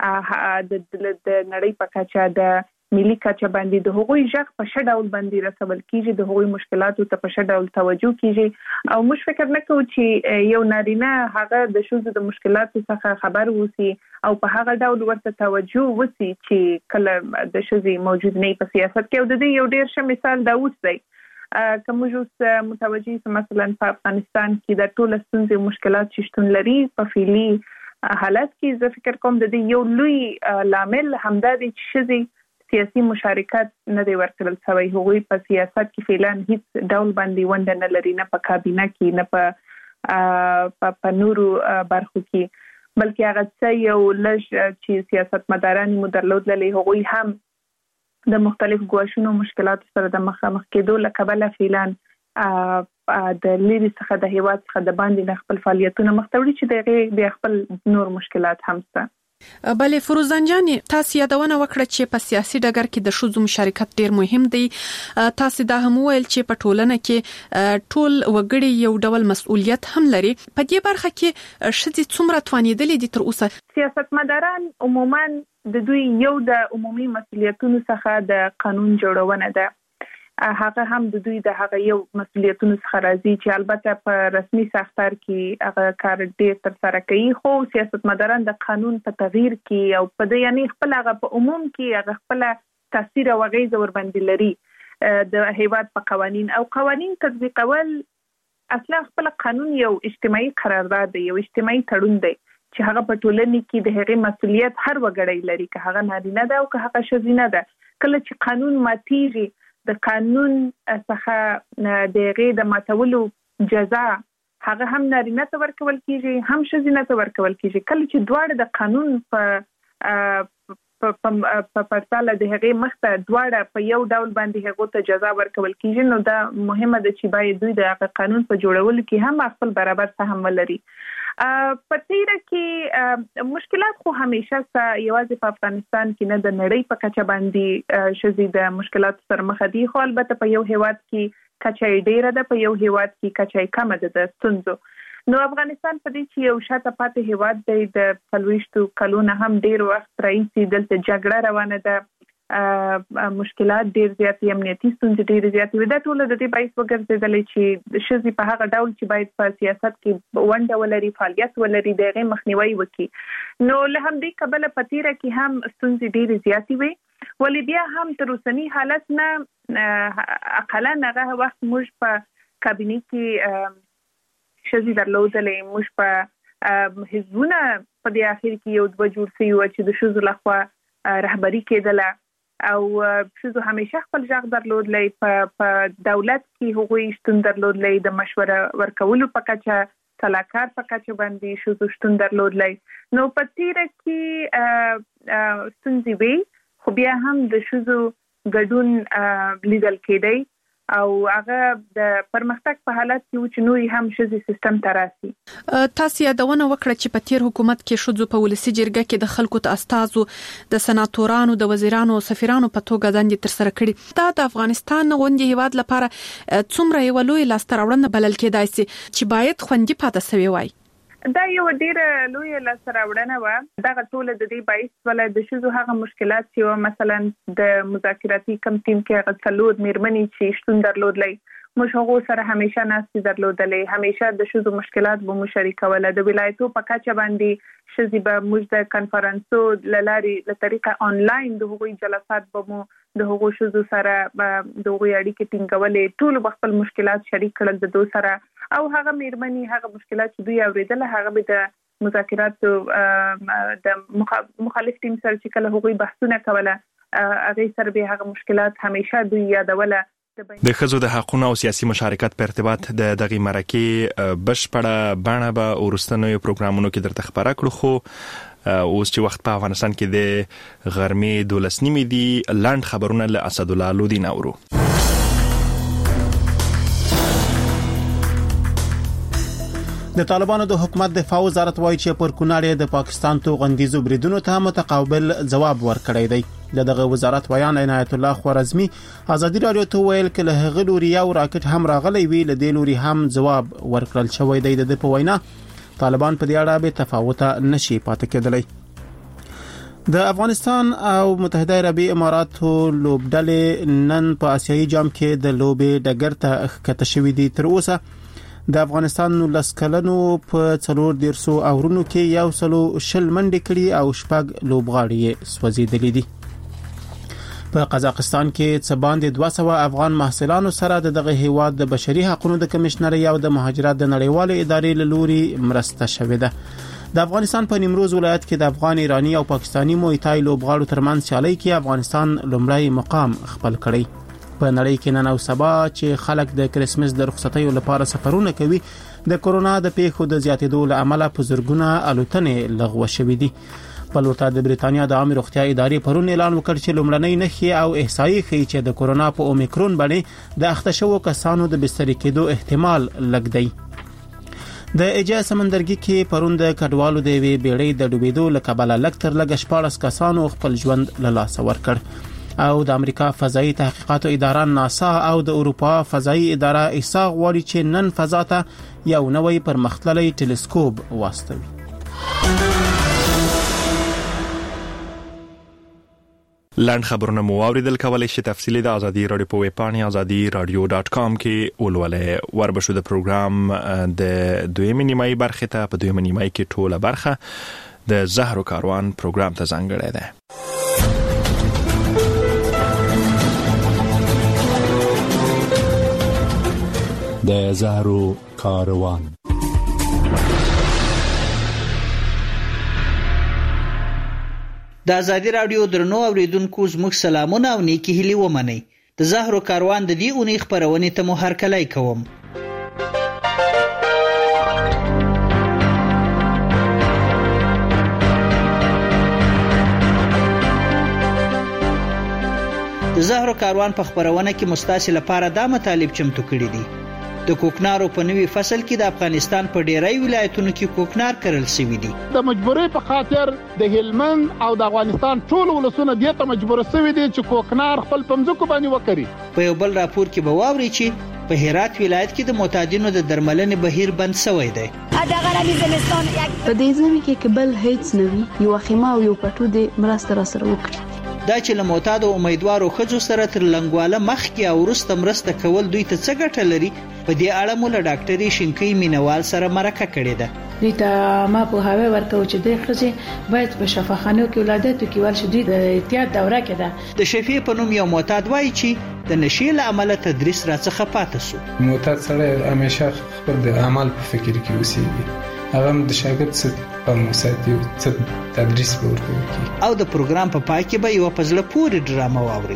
د نړۍ په کچه د ملي کچه باندې د هغوی ژغ په شډول باندې رسول کیږي د هغوی مشکلاتو ته په شډول توجه کیږي او موږ فکر نه کوو چې یو نارینه هغه د شوزو د مشکلاتو څخه خبر وسی او په هغه ډول ورته توجه وسی چې کله د شوزي موجود نه په سیاست کې او د دې یو ډیر ښه مثال دا اوس دی. کوم جوس متوجي مثلا په افغانستان کې د ټول ستونزې مشکلات چې شتون لري په فعلی حالت کې زه فکر کوم د دې یو لوی لامل همدا دی چې شوزي سیاسي مشارکت نه دی ورکړل شوی. هغوی په سیاست کې فعلاً هیڅ ډول باندې ونډه نه لري نه په کابینه کې نه په نورو برخو کې بلکې هغه څه یو لږ چې سیاست مداران مو درلودلې هغوی هم د مختلف ګواښونو مشکلاتو سره د مخامخ کېدو لکبله فعلاً د لری څخه د هیواد څخه د باندې خپل فعالیتونه مختوري چې د خپل نور مشکلات هم شته. بلې فروزان جان تاسو یادونه وکړه چې په سیاسي ډګر کې د ښځو مشارکت ډیر مهم دی. تاسو دا هم ویل چې په ټولنه کې ټول وګړي یو ډول مسؤلیت هم لري. په دې برخه کې ښځې څومره توانیدلې دي تر اوسه؟ سیاستمداران عموما د دوی یو د عمومي مسؤلیتونو څخه د قانون جوړونه ده. هغه هم د دوی د هغه یو مسؤلیتونو څخه راځي چې البته په رسمي ساختار کې هغه کار ډیر تر سره کوي خو سیاستمداران د قانون په تغییر کې او په د یعنی خپل هغه په عموم کې هغه خپل تاثیر او غیزه ور باندې لري د هیواد په قوانین او قوانین تطبیقول اصلا خپل قانون یو اجتماعي قرارداد دی یو اجتماعي تړون دی چې هغه په ټولنه کې د هغې مسؤلیت هر وګړی لري که هغه نارینه ده او که هغه ښځینه ده. کله چې قانون ماتیږي د قانون څخه د هغې د ماتولو جزا هغه هم نارینه ته ورکول کیږي هم ښځینه ته ورکول کیږي. کله چې دواړه د قانون په پرتله د هغې مخته دواړه په یو ډول باندې هغو ته جزا ورکول کیږي نو دا مهمه ده چې باید دوی د قانون په جوړولو کې هم خپل برابر سهم ولري. په تیره کې مشکلات خو همیشه یوازې په افغانستان کې نه د نړۍ په کچه باندې ښځې د مشکلاتو سره مخ دي خو البته په یو هیواد کې کچه ډیره ده په یو هیواد کې کچه کمه ده د ستونزو. نو افغانستان په دې چې یو شاته پاتې هیواد دی د 40 کلونو هم ډیر وخت راځي دلته جګړه روانه ده مشکلات ډیر زیات امنیتي ستونزې ډیر زیات وي دا ټول د دې باعث وګرځیدل چې شذې په هغه ډول چې باید په سیاست کې ونډه ولري فعالیت ولري دغه مخنیوي وکړي نو له همدې کبله پتیره کې هم ستونزې ډیر زیات وي ولې بیا هم تر اوسنی حالت نه اقلا هغه وخت موږ په کابینه کې شذې درلودلې موږ په حزبونه په دې اخر کې یو دوه جوړ شوي و چې د شذو لخوا رهبری کېدله او شذو همیشه خپل ځای درلودلې په دولت کې هغوی شتون درلودلې د مشوره ورکولو په کچه صلاحکار په کچه باندې شذو شتون درلودلې نو په تیره کې ستونزې وي خو بیا هم د شذو ګډون لیدل کېدی او هغه د پرمختګ په حالت کې چې نوري هم شذي سیستم تراسي. تاسو یادونه وکړه چې په تیر حکومت کې شذو په ولسی جرګه کې د خلکو ته استازو د سناتورانو د وزیرانو او سفیرانو په توګه دندې تر سره کړي. دا د افغانستان غونډې هیواد لپاره څومره یو لوی لاستراوړنه بلل کېدای شي چې باید خوندي پاتې سوی وای. دا یو ډیره لوی لاستراوړنه و. دا ټول د دې باعث ول د شذو هغه مشکلات چې مثلا د مذاکراتي کم ټیم کې هغه څلور میرمنې چې شتون درلودلې موږ هغه سره همیشه ناستې درلودلې، همیشه د شذو مشکلات به مشارکول. د ولایتو په کچه باندې شذي به موږ د کانفرنسو لاري له طریقه آنلاین د هغوی جلسات به مو د هغو شذو سره د هغوی اړیکې ټینګولې، ټول خپل مشکلات شریک کړل د دوی سره او هغه میرمنې هغه مشکلات چې دوی اوریدل هغه به د مذاکراتو د مخالف ټیم سره چې کله هغوی بحثونه کوله هغه سره به هغه مشکلات همیشه دوی یادوله. د ښځو د حقوقو او سیاسي مشارکت په ارتباط د دغه مرکه بشپړه بڼه به ورستنوي پروګرامونو کې درته خبره کړو، خو اوس چې وخت په افغانستان کې د غرمې 12 دی لاند خبرونه له اسد الله لودین اورو. د طالبانو د حکومت دفاع وزارت وایي چې پر کونړ د پاکستان توغندیزو بریدونو ته متقابل جواب ورکړی دی. دغه وزارت بیان عنایت الله خوارزمی ازادي رادیو ته ویل چې له هغه لوري یو راکټ هم راغلی وی، له دې لوري هم جواب ورکړل شوی دی. د په وینا طالبان په دې اړه به تفاوت نشي پاتې کېدلی. د افغانستان او متحده عربی اماراتو لوبډلې نن په آسیایي جام کې د لوبې ډګر ته ښکته شوې دي. تر اوسه د افغانستان 19 کلنو په 4 اورونو کې یو سلو شل منډې کړي او شپږ لوبغاړي سوځېدلې دي. په قزاقستان کې څه باندې 200 افغان محصلانو سره دغه هیواد د بشري حقوقو د کمشنرۍ او د مهاجرت د نړیوالې ادارې له لوري مرسته شوې ده. د افغانستان په نیمروز ولایت کې د افغان ایرانی او پاکستانی مویتای لوبغاړو ترمنځ سیالي کې افغانستان لومړی مقام خپل کړی. په نړۍ کې نن او سبا چې خلک د کریسمس د رخصتیو لپاره سفرونه کوي، د کورونا د پیښو د زیاتېدو له امله په زرګونه الوتنې لغوه شوې دي. په لورته د بریتانیا د عامه روغتیا ادارې پرون اعلان وکړ چې لومړنۍ نښې او احصایې ښیي چې د کورونا په اومیکرون باندې د اخته شوو کسانو د بستري کېدو احتمال لږ دی. د ایجا سمندرګي کې پرون د کډوالو د بیړۍ د ډوبېدو له کبله لږ تر لږه 14 کسانو خپل ژوند له لاسه ورکړ. او د امریکا فضائي تحقیقاتو اداره ناسا او د اروپا فضائي اداره ایسا غواړي چې نن فضا ته یو نوې پرمختللي ټلسکوپ واستوي. لاند خبرونه مو اوریدل، کولای شئ تفصیلی د ازادي رادیو په ویب پاڼه azadi.radio.com کې ولولئ. وربشو د پروګرام د دویمې نیمایي برخه ته په دویمې نیمایي کې ټوله برخه د زهر کاروان پروګرام ته ځانګړې ده. د زهرو کاروان. د ازادي رادیو درنو اوریدونکو زموږ سلامونه او نیکی هیلې ومنئ. د زهرو کاروان د دې اونۍ خبرونې ته مو هرکلی کوم. د زهرو کاروان په خبرونه کې مستاسي لپاره دا مطالب چمتو کړي دي. د کوکنارو په نوي فصل کې د افغانستان په ډیری ولایتونو کې کوکنار کرل شوی دي. د مجبورۍ په خاطر د هلمند او د افغانستان ټول ولسونه دې ته مجبور شوي دي چې کوکنار خپل پمځکو باندې وکړي. په یو بل راپور کې به واوري چې په هرات ولایت کې د معتادینو د درملنې بهیر بند شوی دی. په دې ځمکه کې قبل هیڅ نوي یو خیمه او یو پټو د مرسته را سره وکړي. دا چې له معتاد او امیدوارو خځو سره تر لنګواله مخکې او وروسته مرسته کول دوی ته څه ګټه لري، په دې اړه مو له ډاکټري شینکۍ مینوال سره مرکه کړې ده. دوی ته ما په هغه ورکو چې د خځې باید په شفاخانو کې ولادت وکړي، ول شي د احتیاط دوره کې ده. د شفیع په نوم یو معتاد وایي چې د نشې له عمله تدریس راڅخه پاتې شو. معتاد سره همیشه خپل د عمل په فکر کې اوسېږي، هغه د شاګرد څخه په مساعدت څخه تدریس ورکوي. او د پروګرام په پای کې به یو پزله پوری ډرامه واوري.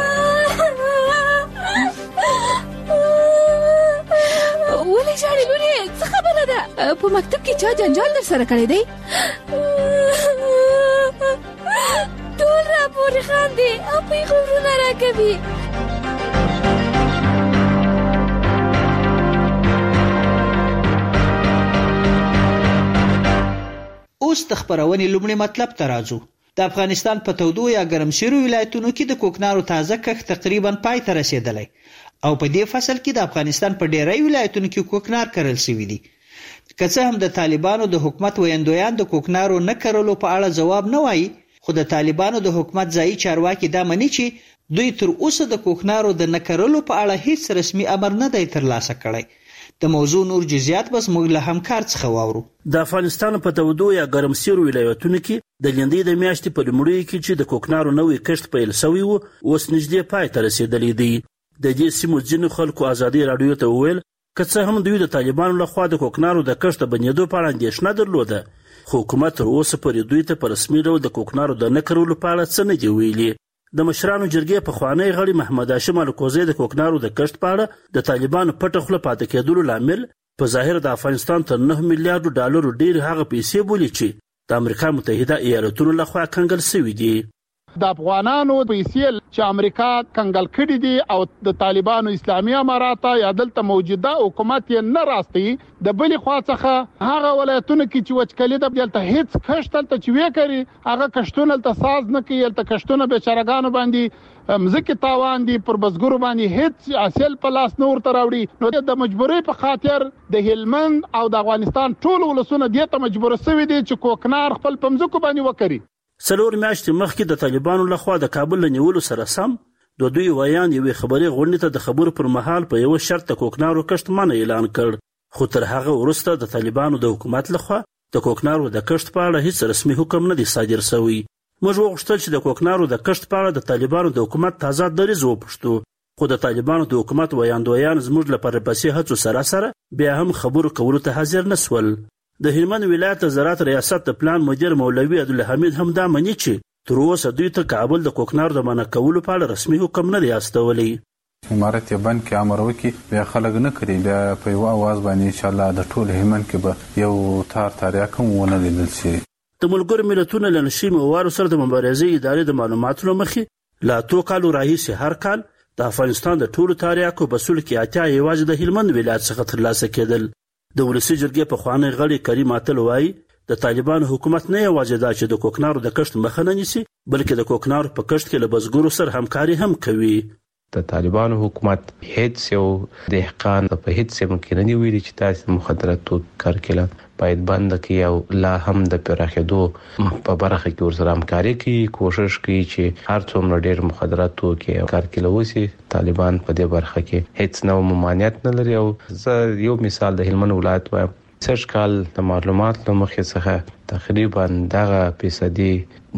ولې ژاړې لورې؟ څه خبره ده؟ په مکتب کې چا جنجال در سره کړی دی؟ ټول راپور پورې خاندي او په غوړونه راکوي. اوس د خبرونې لومړی مطلب ته راځو. د افغانستان په تودو یا ګرم سیرو ولایتونو کې د کوکنارو تازه کښت تقریبا پای ته رسیدلی او په دې فصل کې د افغانستان په ډیری ولایتونو کې کوکنار کرل شوي دي. که څه هم د طالبانو د حکومت ویندویان د کوکنارو نه کرلو په اړه ځواب نه وایي، خو د طالبانو د حکومت ځایي چارواکي دا مني چې دوی تر اوسه د کوکنارو د نه کرلو په اړه هیڅ رسمي امر نه دی ترلاسه کړی. د موضوع نور جزئیات بس موږ له همکار څخه واورو. د افغانستان په تودو یا ګرم سیرو ولایتونو کې د لندې د میاشتې په لومړیو کې چې د کوکنارو نوې کښت پیل شوی و، اوس نږدې پای ته رسیدلی دی. د دې سیمو ځینو خلکو ازادي راډیو ته وویل که څه هم دوی د طالبانو لخوا د کوکنارو د کښت بندېدو په اړه اندېښنه درلوده، خو حکومت تر اوسه پورې دوی ته په رسمي ډول د کوکنارو د نه کرلو په اړه څه نه دي ویلي. د مشرانو جرګې پخوانی غړي محمد هاشم الکوزی د کوکنارو د کښت په اړه د طالبانو پټه خوله پاتې کېدلو لامل په ظاهر د افغانستان تر 9 میلیارډ ډالرو ډیر هغه پیسې بولي چې د امریکا متحده ایالاتونو لخوا کنګل شوي دي. د افغانانو پیسې چې امریکا کنګل کړي دي او د طالبانو اسلامي امارات یا دلته موجوده حکومت یې نه راستي، د بلې خوا څخه هغه ولایتونه کې چې وچکلي د دلته هیڅ کښت دلته چې وی کوي هغه کښتونه دلته ساز نه کوي، دلته کښتونه بیچارهګانو باندې مزکی تاوان دي، پر بزګرو باندې هیڅ حاصل په لاس نه ورته راوړي. نو د مجبورۍ په خاطر د هلمند او د افغانستان ټول ولسونه دې ته مجبور شوي دي چې کوکنار خپل په مزکو باندې وکړي. څلور میاشتې مخکې د طالبانو لخوا د کابل له نیولو سره سم د دوی ویان یوې خبري غونډې ته د خبرو پر مهال په یو شرط د کوکنارو کښت منع اعلان کړ، خو تر هغه وروسته د طالبانو د حکومت لخوا د کوکنارو د کښت په اړه هیڅ رسمي حکم نه دی صادر شوی. موږ وغوښتل چې د کوکنارو د کښت په اړه د طالبانو د حکومت تازه دریځ وپوښتو، خو د طالبانو د حکومت ویاندویان زموږ لپاره پسې هڅو سره بیا هم خبرو کولو ته حاضر نه سول. د هلمند ولایت د زراعت ریاست د پلان مدیر مولوي عبدالحمید هم دا مني چې تر اوسه دوی ته کابل د کوکنارو د منع کولو په اړه رسمي حکم نه دی استولی. امارت یې بند کې امر وکړي بیا خلک نه کړي، بیا په یو اواز باندې انشاءالله د ټول هلمند کې به یو تاریاک هم ونه لیدل شي. د ملګرو ملتونو له نشي موارو سره د مبارزې ادارې د معلوماتو مخې لا 2 کالو راهیسې هر کال د افغانستان د ټولو تاریاکو په سول کې اتیا یوازې د هلمند ولایت څخه ترلاسه کېدل. د ولسی جرګې پخوانی غړي کریم عاتل وایي د طالبانو حکومت نه یوازې دا چې د کوکنارو د کښت مخه نه نیسي، بلکې د کوکنارو په کښت کې له بزګرو سره همکاري هم کوي. د طالبانو حکومت هیڅ یو دهقان په هیڅ سیمه کې نه دی ویلي چې تاسو مخدراتو کارکله باید بند کړي او لا هم د پراخېدو په برخه کې ورسره همکاري کوي، کوشش کوي چې هر څومره ډېر مخدراتو کې کارکله وسی. طالبان په دې برخه کې هیڅ نو ممانعت نه لري. او زه یو مثال د هلمند ولایت وایم، سږ کال د معلوماتو مخې څخه تقریبا دغه فیصدي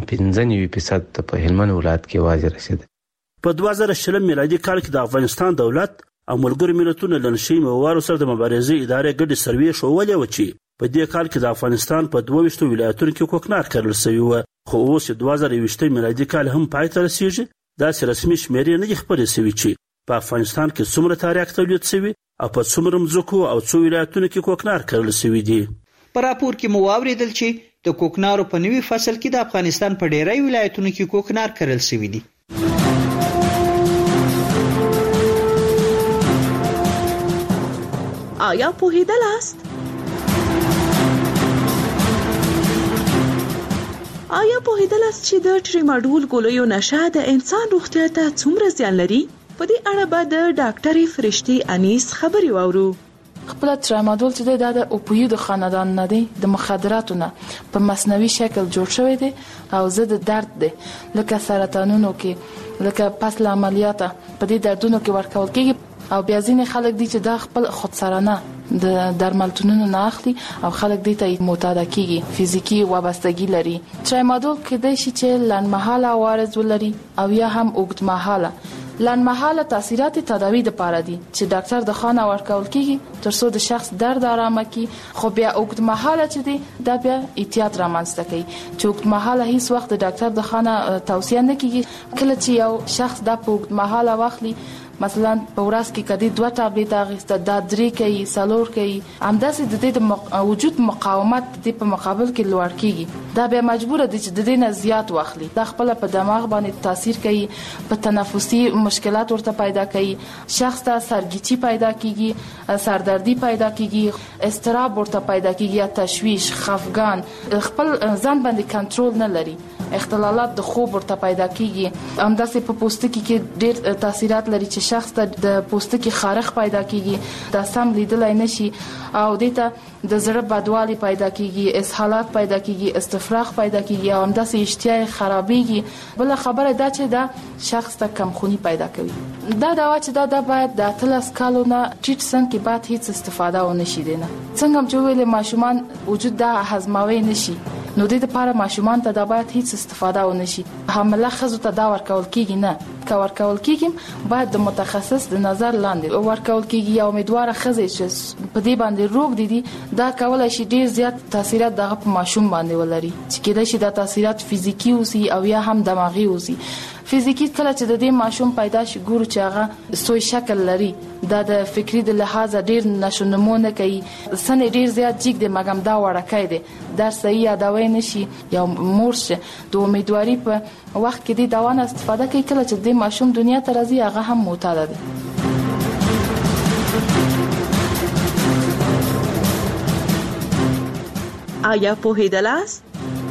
95% په هلمند ولایت کې واځي رسید. په 2020 میلادي کال کې د افغانستان دولت او ملګرو ملتونو له نشي موارو سره د مبارزې ادارې ګډي سروې شوولې و چې په دې کال کې د افغانستان په 22 ولایتونو کې کوکنار کرل شوی و، خو اوس 2020 میلادي کال هم پای ته رسیږي. داسې رسمي شمیرې نه دي خبرې شوي چې په افغانستان کې څومره تاریاک تولید شوی او په څومره مځکو او څو ولایتونو کې کوکنار کرل شوی دي. په راپور کې مو واوریدل چې د کوکنارو په نوي فصل کې د افغانستان په ډیری ولایتونو کې کوکنار کرل شوی دي. آیا پوهیدلاست؟ آیا پوهیدلاست چې د ټریماډول ګولیو نشه د انسان روغتیا ته څومره زیان لري؟ په دې اړه به د ډاکټرې فرشتي انیس خبرې واورو. خپل ټریماډول چې د اوپیوید خاندان نه دی، د مخدراتو نه په مصنوعي شکل جوړ شوی دی او ضد درد دی، لکه سرطانونو کې، لکه پس له عملیاته په دې دردونو کې ورکول کېږي. او بیا ځینې خلک دي چې دا خپل خودسرانه د درملتونونو نه اخلي او خلک دې ته معتاد کیږي، فزیکی وابستگی لري. ټریماډول کېدای شي چې لنډمهاله عوارض ولري او یا هم اوږدمهاله. لنډمهاله تاثیرات تداوی د پاره دي چې ډاکټر د خانه ورکول کیږي ترڅو د شخص درد آرامه کړي، خو بیا اوږدمهاله چې دي دا بیا احتیاط رامنځته کوي چې اوږدمهاله هیڅ وخت د ډاکټر د خانه توصیه نه کیږي. کله چې یو شخص د اوږدمهاله واخلي مثلا په ورځ کې کدي 2 ټابلیټ اخیسته دا 3 کوي 4 کوي همداسې د دې وجود مقاومت د په مقابل کې لوړ کیږي دا به مجبور دي چې د دې نه زیات واخلي دا خپل په دماغ باندې تاثیر کوي په تنفسي مشکلات ورته پیدا کوي شخص ته سرګیچي پیدا کیږي سردردي پیدا کیږي استراب ورته پیدا کیږي یا تشویش خفګان خپل ځان باندې کنټرول نه لري اختلالات د خوب ورته پیدا کیږي همداسې په پوستکي کې ډېر تاثیرات لري چې شخص ته د پوستکي خارښ پیدا کیږي دا سم لیدلای نشي او دته د زړه بدوالي پیدا کیږي اسهالات پیدا کیږي استفراغ پیدا کیږي او همداسې اشتها خرابېږي بل خبره دا چې دا شخص ته کمخونی پیدا کوي دا دوا چې دا باید د 13 کالو نه ټیټ سن کې بعد هیڅ استفاده ونه شي دینه څنګه چې ویل ماشومان وجود دا هضموي نشي نو د دې لپاره ماشومان ته دا باید هیڅ استفاده ونه شي حامله خزو ته دا ورکول کیږي نه کا ورکول کیږي باید د متخصص د نظر لاندې ورکول کیږي او امیدواره خزې چې په دې باندې روغ دي دا کولای شي ډیر زیات تاثیرات دغه په ماشوم باندې ولري چې کېدای شي دا تاثیرات فزیکی اوسي او یا هم دماغي اوسي فزیکی کله چې د دې ماشوم پیدا شي ګورو چې هغه سوی شکل لري دا د فکری د لحاظ ډیر نشونمونه کوي سن ډیر زیات جګ د مګم دا وړکای دي در صحیح یادوي نشي یا مورشه د امیدواري په وخت کې د دوانه استفاده کوي کله چې د ماشوم دنیا ته راځي هغه هم معتاد دي آیا پوهیدلاست؟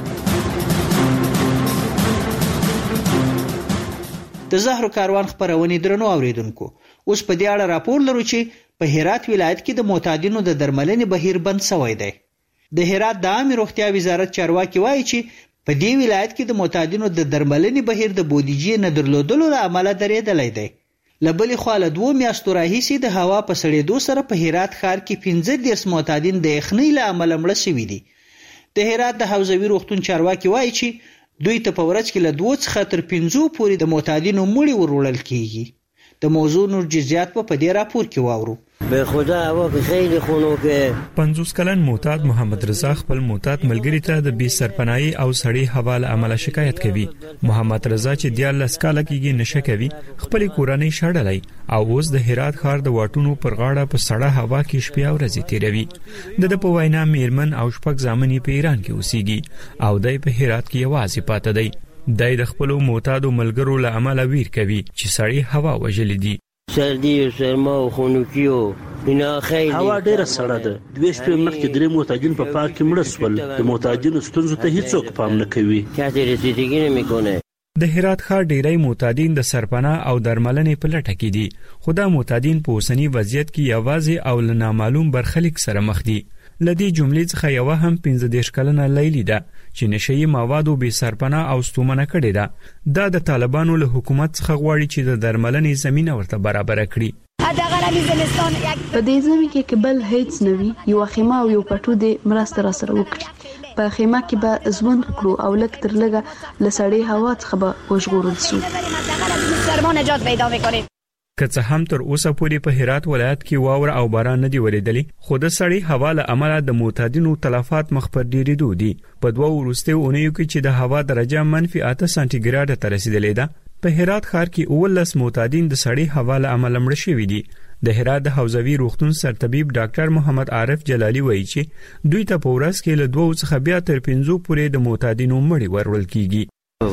د زهرو کاروان خبرونې درنو اوریدونکو اوس په دې اړه راپور لرو چې په هرات ولایت کې د معتادینو د درملنې بهیر بند شوی دی د هرات د عامه روغتیا وزارت چارواکي وایي چې په دې ولایت کې د معتادینو د درملنې بهیر د بودیجې نه درلودلو له امله درېدلی دی لبلې خوا له 2 میاشتو راهیسې د هوا په سړېدو سره په هرات ښار کې 15 معتادین د یخنۍ له امله مړه شوي دي د هرات د حوزوي روغتون چارواکي وایي چې دوی ته په ورځ کې له 2 څخه تر 5 پورې د معتادینو مړي وروړل کیږي د موضوع نور جزئیات په دې راپور کې واورو به خدا هوا که خیلی خنوکه 50 کلن معتاد محمد رضا خپل معتاد ملګری ته د بي سرپناهي او سړی حواله عمله شکایت کوي محمد رضا چې 14 کال کېږي نشه کوي خپل کورنۍ شړلای او اوس د هرات ښار د واټونو پر غاړه په سړه هوا کې شپې او ورځې تیروي د په وینا میرمن او شپږ زامنې په ایران کې اوسېږي او دای په هرات کې یوازې پاتې دی دای د خپل معتادو ملګرو له عمله ویر کوي چې سړی هوا وژلې دي سردی و سرما و خنوکی و اینا خیلی هوا ډیره سړه ده 2 شپې مخکې 3 معتادین په پارک کې مړه شول د معتادینو ستونزو ته هیڅوک پام نه کوي کاته رسیدگی نمیکنه د هرات ښار ډیری معتادین د سرپناه او درملنې په لټه کې دي خو دا معتادین په اوسنی وضعیت کې یوازې او له نامعلوم برخلیک سره مخ دي لدی جملې څخه یو هم 15 کلنه لیلی ده چې نشئی موادو به سرپناه او ستومنه کړي ده دا د طالبانو له حکومت څخه غواړي چې د درملنې زمينه ورته برابر کړي په دې ځمکه کې بل هیڅ نوي یو خیمه او یو پټو د مرسته را سره وکړي په خیمه کې به ژوند کړو او لک تر لګه لسړې هوا څخه به وژغورل شو که څه هم تر اوسه پورې په هرات ولایت کې واوره او باران نه دی وریدلی خو د سړی هوا له امله د معتادینو تلفات مخ پر ډیریدو دي په 2 وروستیو اونیو کې چې د هوا درجه -8 سانتیګریډ ته رسیدلې ده په هرات ښار کې 19 معتادین د سړی هوا له امله مړه شوي دي د هرات د حوزوي روغتون سرطبيب ډاکټر محمد عارف جلالی وایي چې دوی ته په ورځ کې له 2 څخه بیا تر 5 پورې د معتادینو مړي ورول کیږي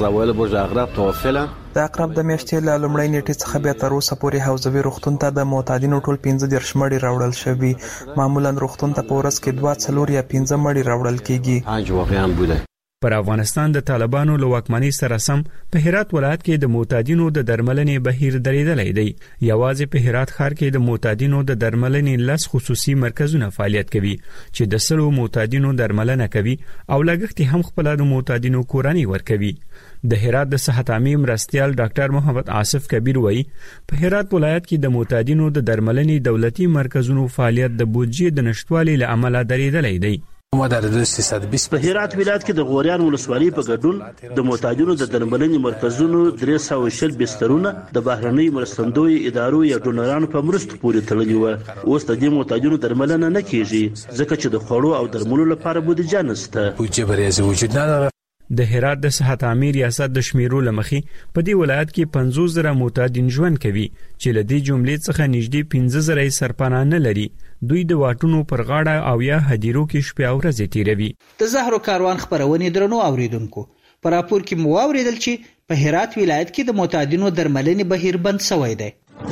د اقرب د میاشتې له لومړۍ نیټې څخه بیا تر اوسه پورې حوزوي روغتون ته د معتادینو ټول 15 مړي راوړل شوي معمولا روغتون ته په ورځ کې 2 یا 15 مړي راوړل کیږي پر افغانستان د طالبانو له واکمنۍ سره سم په هرات ولایت کې د معتادینو د درملنې بهیر درېدلی دی یوازې په هرات ښار کې د معتادینو د درملنې 10 خصوصي مرکزونه فعالیت کوي چې د 100 معتادینو درملنه کوي او لګښت هم خپل د معتادینو کورنۍ ورکوي د هرات د صحت عامه مرستیال ډاکټر محمد عاصف کبیر وایي په هرات ولایت کې د معتادینو د درملنې دولتي مرکزونو فعالیت د بودجې د نشټوالي له امله درېدلی دی په هرات ولایت کې د غوریان ولسوالۍ په ګډون د معتادینو د درملنې مرکزونو 320 بسترونه د بهرنۍ مرستندوی ادارو یا ډونرانو په مرستو پورې تړلي و اوس د دې معتادینو درملنه نه کیږي ځکه چې د خوړو او درملو لپاره بودیجه نشته د هرات د صحت عامه ریاست د شمیرو لمخي په دې ولایت کې 50,000 معتادین ژوند کوي چې لدی جملې څخه نږدې 15,000 سرپناه نه لري. دوی د واټونو پر غاړه او یا هدیرو کې شپه او ورځې تیروي. د زهرو کاروان خبرونه درنو اوریدونکو پر راپور کې مو اوریدل چې په هرات ولایت کې د معتادینو درملنې بهیر بند شوی دی.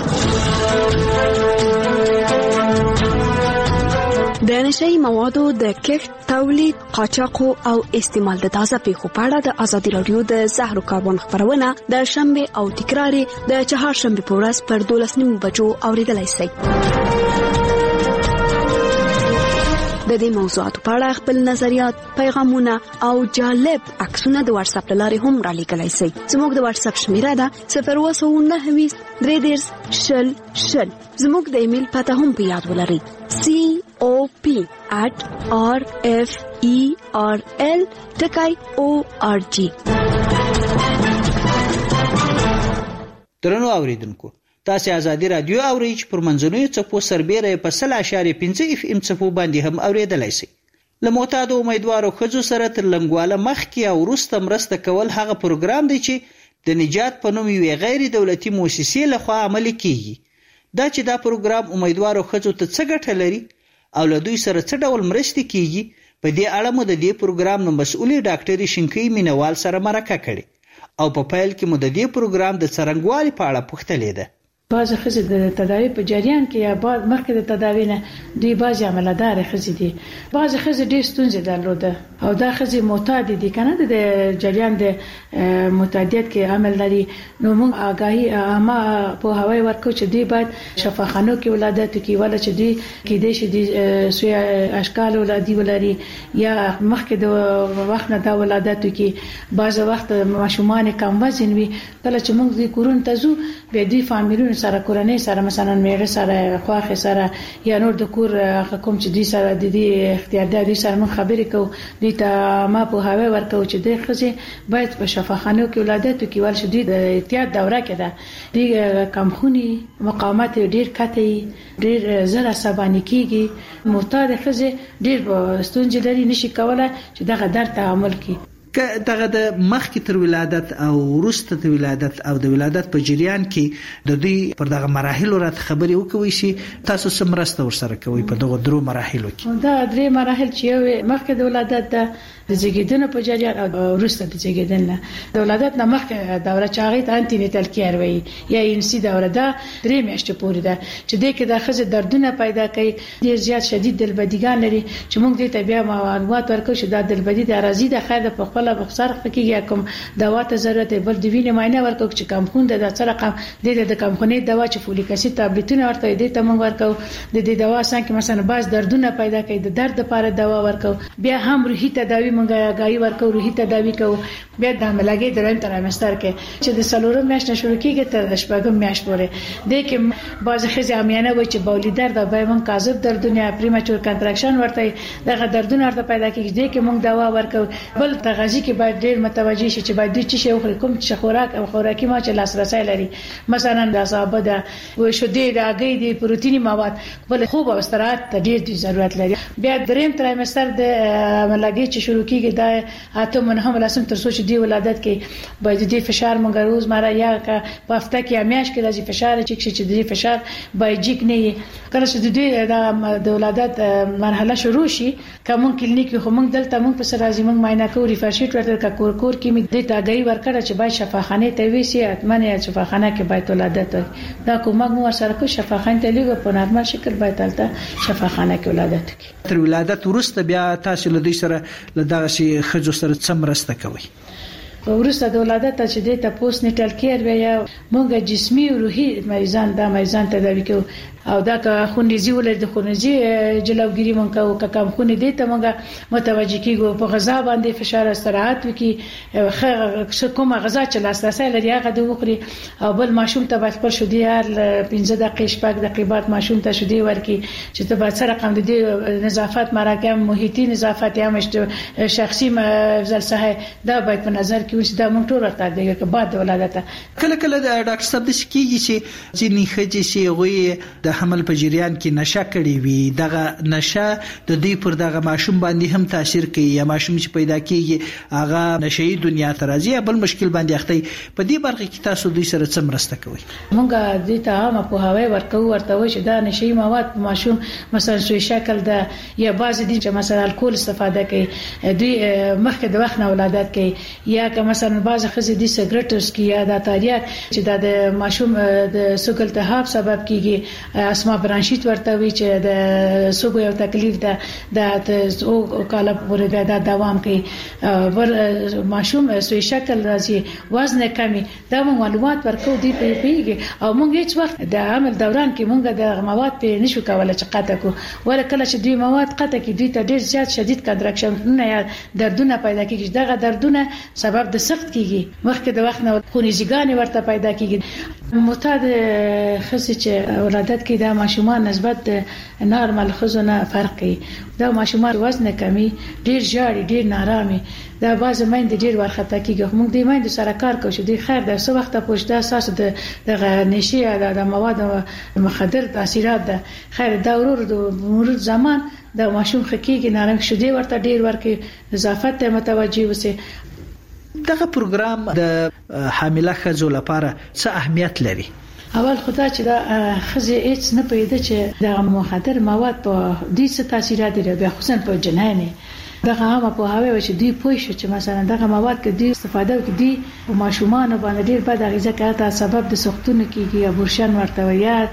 د نشئی موادو د کښت، تولید، قاچاق او استعمال د تازه پیښو په اړه د ازادي رادیو د زهرو کاروان خبرونه د شنبه او تکرار د چهارشنبه په ورځ پر 12:30 بجو اوریدلای شئ. د دې موضوعاتو په اړه خپل نظریات، پیغامونه او جالب عکسونه د واتس اپ لارې هم را لیږلای شئ. زموږ د واتس اپ شمیره ده 029 330 زموږ د ایمیل پته هم په یاد ولرئ cop@referl.org. درنو اوریدونکو تاسو ازادي رادیو اورئ چې پر منځنوي څپو سربېره په 0.5 FM څپو باندې هم اوریدلای شئ. له معتادو امیدوارو ښځو سره تر لنګواله مخکې او وروسته مرسته کول هغه پروګرام دی چې د نجات په نوم یوې غیر دولتي مؤسسې لخوا عملي کیږي. دا چې دا پروګرام امیدوارو ښځو ته څه ګټه لري او له دوی سره څه ډول مرسته کیږي په دې اړه مو د دې پروګرام نو مسؤلې ډاکټري شینکۍ مینوال سره مرکه کړې او په پیل کې مو د دې پروګرام د څرنګوالي په اړه پوښتلې ده. بعض ښځې د تداوی په جریان کې یا بعد مخکې د تداوی نه دوی بعض عملدار ښځې دي. بعض ښځې ډېر ستونزې درلوده او دا ښځې معتاد دي کنه د جریان د معتادیت کې عمل لري. نو موږ آگاهی عامه په هواي ورکو چې دوی باید شفاخانو کې ولادت کوي ولا چې دوی کې د شي د سوی اشکال ولادي ولري یا مخکې د وخت نه دا ولادت کوي. بعض وخت ماشومان کم وزن وي کله چې موږ د کورون تزو به دوی فامیلونو سره کورنۍ سره مثلا میړه سره خواخ سره یا نور د کور کوم چې دوی سره د دې اختیار د دوی سره موږ خبرې کوو. دوی ته ما په هواي ورکو چې د ښځې باید په شفاخانو کې ولادت کوي ول شي د احتیاط دوره کې ده. د کمخونی مقاومت ډیر کته ډیر زړه عصبانی کیږي. معتاد ښځې ډیر ستونزې لري نشي کولای چې دغه درد تعامل کوي. که دغه د مخکې تر ولادت او وروسته د ولادت او د ولادت په جریان کې د دوی پر دغه مراحلو راته خبرې وکوي شي تاسو سم مرسته ورسره کوي په دغه درو مراحلو کې؟ دا درې مراحل چې مخکې د ولادت د زیږیدنې په جریان او وروسته د زیږیدنې د ولادت نه مخکې دوره چاغې ته انټینیټل کیر وي یا انسی دوره ده 3 میاشتې پورې ده چې د کې د ښځې دردونه پیدا کوي ډیر زیات شدید دلبدیګان لري چې موږ دې ته بیا معلومات ورکو چې دا دلبدی د راځي د خیر په خپل بخصار فکیږي کوم دوا ته ضرورت بل د وینې معاینه ورکو چې کم خون د څه رقم د کم خونې دوا چې فولیک اسید ټابلیټونه ورته دې ته موږ ورکو د دې دوا څنګه مثلا باز دردونه پیدا کوي د درد لپاره دوا ورکو. بیا هم روحي تداوی موږ غاي ورکو روحي تداوی کوو. بیا د عملګي درن تر مستر کې چې د سلورم میاشت شروع کیږي تر شپږم میاشت پورې د کې باز خزي امیانه وي چې بولی درد د بایمن کاذب دردونه پریمچور کنټراکشن ورته دغه دردونه ورته پیدا کیږي د کې موږ دوا ورکو. بل تغذیه کې باید ډیر متوجي شي چې باید د چی شي کوم چې خوراک او خوراکي ما چې لاسرسي لري مثلا د صابه ده او شدې د اګي د پروتینی مواد بل خوب او استراحت ته ډیر ضرورت لري. بیا دریم ترایمستر د عملګي چې شروع کیږي د اته منهم لاسم تر څو چې دی ولادت کې باید د فشار مونږ روز مره یا په هفته کې میاش کې راځي فشار چې د فشار بایجیک نه کله چې د ولادت مرحله شروع شي کوم کلینیک خو مونږ دلته مونږ په سر راځي مونږ معاینه کوو ریفرشیټ ورته کور کې می د تاګي ورکړه چې باید شفاخانه ته ویسي اتمنه شفاخانه کې باید ولادت دا کومه مو سره کو شفاخانه ته لګو په نارمل شکل باید تلته شفاخانه کې ولادت کی. تر ولادت وروسته بیا تاسو له دوی سره له دغه شي خځو سره څه مرسته کوي؟ ورسته د ولادت چې د تاسو نیټل کیر ویا مونږه جسمي او روحي مریضان دا مریضان تداوی کوو او دا که خونریزي ولر د خونریزي جلوګيري مونږ او کم خونې دي ته مونږه متوجي کیږو په غذا باندې فشار استراحت وکي کومه غذا چې لاسرسي لري هغه د وخوري او بل ماشوم ته باید پر شو دی 15 دقیقې شپږ دقیقې بعد ماشوم ته شو دی ورکی چې ته باید سره رقم د نظافت مراکم محیطي نظافت یا شخصي ځل صحه دا باید په نظر کې کې دا موږ ټول ورته د بعد د ولادت کله کله د ډاکټر صاحب د شکیږي چې ځینې ښځې چې غوي د حمل په جریان کې نشه کړې وي دغه نشه د دې پر دغه ماشوم باندې هم تاثیر کوي یا ماشوم چې پیدا کیږي هغه نشئی دنیا ته راځي بل مشکل باندې اخته په دې برخه کې تاسو دوی سره څه مرسته کوي موږ د ته عامه په هواي ورکو ورته و چې دا نشئی مواد په ماشوم مثلا سوی شکل ده یا بعض دي چې مثلا الکول استفاده کوي دوی مخکې د وخت نه ولادت کوي یا که مثلا بعض ښځې دي سیګریټ اسکي یا د تاریاک چې د ماشوم د سوګل التهاب سبب کیږي اسما برانشیت ورته وي چې د سوګو یو تکلیف ده د او کاله پورې د دوام کوي ور ماشوم سوی شکل راځي وزن کمی دا معلومات ورکو دي پیږي او موږ هیڅ وخت د عمل دوران کې موږ د مواد په نشو کولای چې قطع کو ور کله چې دوی مواد قطع کې دوی ته ډیر زیات شدید کنټراکشن یا دردونه پیدا کیږي دغه دردونه سبب د سخت کیږي مخکې د وخت نه خونیزګان ورته پیدا کیږي معتاد خصي چې ولادت کې د ماشومان نسبت د نارمل خزونه فرق کوي دا ماشومان وزن کمی ډیر ژاړي ډیر نارامي دا باز مېند ډیر ورخته کیږي موږ د مېند سره کار کوو چې د خیر د څه وخت پوښتنه اساس د نشي د مواد مخدر تاثیرات ده خیر دا ورور د مرور زمان د ماشوم خکېږي نارنج شدي ورته ډیر ورکه نظافت ته متوجي وسه دغه پروګرام د حامله ښځو لپاره څه اهمیت لري اول خدای چې دا خزه هیڅ نه پیدا چې د مخدر مواد په دې څه تاثیرات لري بیا خصوصا په جنانه دغه عامه په هغه چې دی پوه شو چې مثلا دغه مواد کې دی استفاده کوي او ماشومان باندې ډیر بد اغیزه کوي سبب د سختونه کیږي ابورشن ورته یا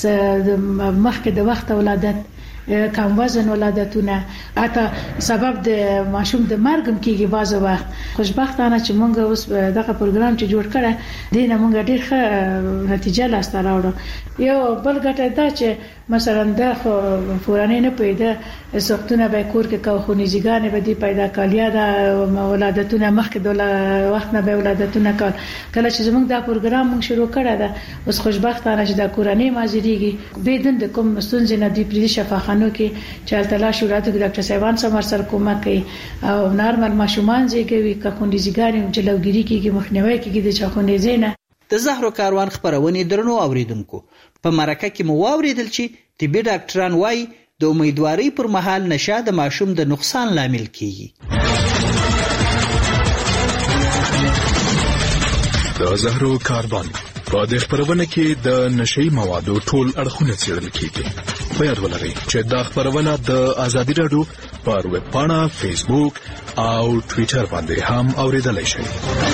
مخکې د وخت ولادت کم وزن ولادتونه اته سبب د ماشوم د مرګ کیږي بعض وخت خوشبختانه چې مونږ اوس دغه پروګرام چې جوړ کړه دینه مونږ ډیر ښه نتیجه لاسته راوړو یو بل ګټه دا چې مثلا دا فورانه نه پیدا سختونه به کور کې کو خونیزګان به دی پیدا کالیا د ولادتونه مخکې د وخت نه به ولادتونه کله چې زموږ دا پروګرام مونږ شروع کړه دا اوس خوشبختانه چې د کورنۍ مازیریږي بدون د کوم ستونزې نه دی پرې شفاخانو کې چې تلاش ورته د ډاکټر صاحبان سره کومک کوي او نارمل ماشومان زیږوي که خونیزګان جلوګيري کېږي مخنیوي کېږي د چاخونې زینه د زهرو کاروان خبرونه درنو اوریدونکو په مرکه کې مو واوریدل چې طبي ډاکټران وايي د امیدواري پر مهال نشه د ماشوم د نقصان لامل کیږي د زهرو کاروان په دې خبرونه کې د نشئی موادو ټول اړخونه څېړل کیږي په یاد ولرئ چې دا خبرونه د ازادي رادیو پر ویب پاڼه فیسبوک او ټوئیټر باندې هم اوریدلای شئ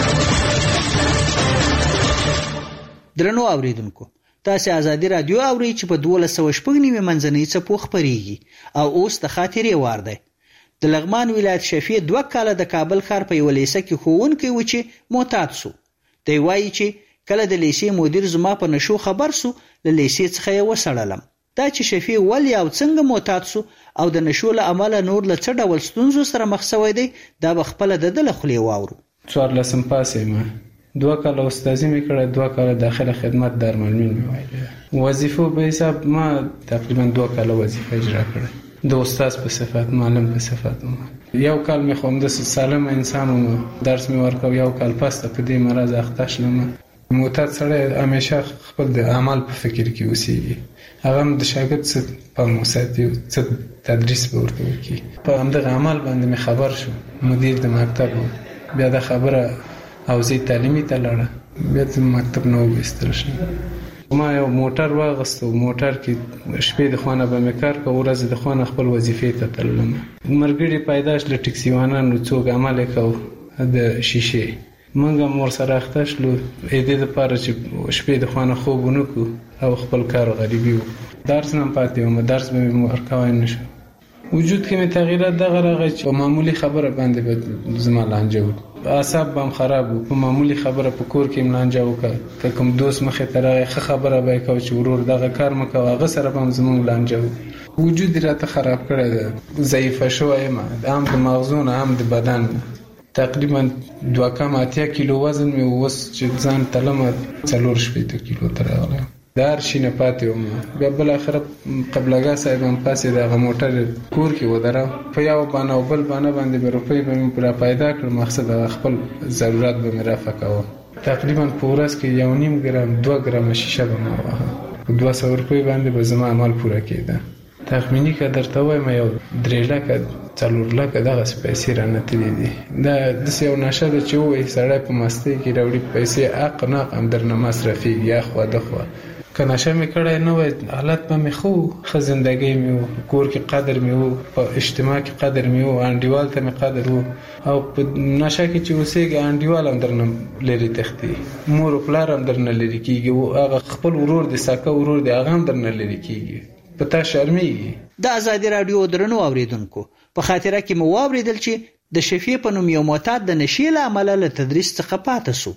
درنو اوریدونکو تاسو ازادي رادیو اوري چې په 1290 منځنۍ څپو خبريږي او اوس د خاطرې وار دی د لغمان ولایت شفیع 2 کاله د کابل ښار په ولیسه کې خوونکي و چې معتاد سو دی وایي چې کله د لیسې مدیر زما په نشو خبر سو له لیسې څخه یې وسړلم دا چې شفیع ولی او څنګه معتاد سو او د نشو له عمله نور له څه ډول ستونزو سره مخ شوی دی دا بخپله د دل خلی واورو 14 پاسې ما 2 کاله استاذي مې کړه 2 کاله داخله خدمت دارمنمن مې وایي وظیفه به حساب ما تقریبا 2 کاله وظیفه اجرا کړه د استاد په صفت معلم په صفت یو کال مې خوند سالم انسان درس مې ورکو یو کال پس په دې مرز اخته شلم معتاد سره همیشه خپل د عمل په فکر کې اوسېږي هغه د شاګرد څخه په موساتي څخه تدریس ورته کوي په همدغه عمل باندې مې خبر شو مدیر د مکتب بیا د خبره او زی تعلیمي ته لاړه بیا د مکتب نو وستل شم ما یو موټر واغستو موټر کې شپې د خانه به مې کار کوم ورځ د خانه خپل وظیفې ته تلم مرګړي پیداش ل ټکسیوانانو څوک عمل وکاو د شیشه منګه مور سره اخته شلو اې دې لپاره چې شپې د خانه خوبونه کو او خپل کار غریبي درس نه پاتې و درس به ورکوای نشو وجود کې مې تغیرات دغه راغی چې معمولی خبره باندې به زما لانجه اعصاب بم خراب په معمولی خبره په کور کې ملانجه وکړه کوم دوست مخې ترغه خبره به کو چې ورور دغه کار مکو هغه سره بم زمونږ لانجه وجود راته خراب کړی دی ضعیف شوی ما هم د مغزونه هم د بدن تقریبا 2.8 کیلو وزن مې وس چې ځان تلم 4 کیلو تر راغلی دار شینه پاتې وم. بیا بل اخر قبلګا صاحب هم پاسې د موټر کور کې ودره په یو باندې او بل باندې به روپۍ به مې پورا پیدا کړ. مقصد خپل ضرورت به مې رافع کاوه. تقریبا په ورځ کې 1.5 ګرام 2 ګرام شیشه به مې وهه. 200 روپۍ باندې به زما عمل پوره کېده. تخمینی که درته وایم یو 3 لک 4 لک دغه پیسې رانتلې دي. دا د یو نشه د چې وې سړی په مستی کې راوړي پیسې اق نه هم درنه مصرفي یا خو دغه که نشه مې کړی نه وای حالت به مې خو زندګۍ مې وو، کور کې قدر مې وو، په اجتماع کې قدر مې وو، انډیوال ته مې قدر وو. او په نشه کې چې اوسېږي انډیوال هم درنه لرې تښتي، مور او پلار هم درنه لرې کېږي، او هغه خپل ورور دی ساکه ورور دی هغه هم درنه لرې کېږي. په تا شرمېږي. د ازادي راډیو درنو اوریدونکو په خاطره کې مو واوریدل چې د شفیع په نوم یو معتاد د نشې له امله له تدریس څخه پاتې شو.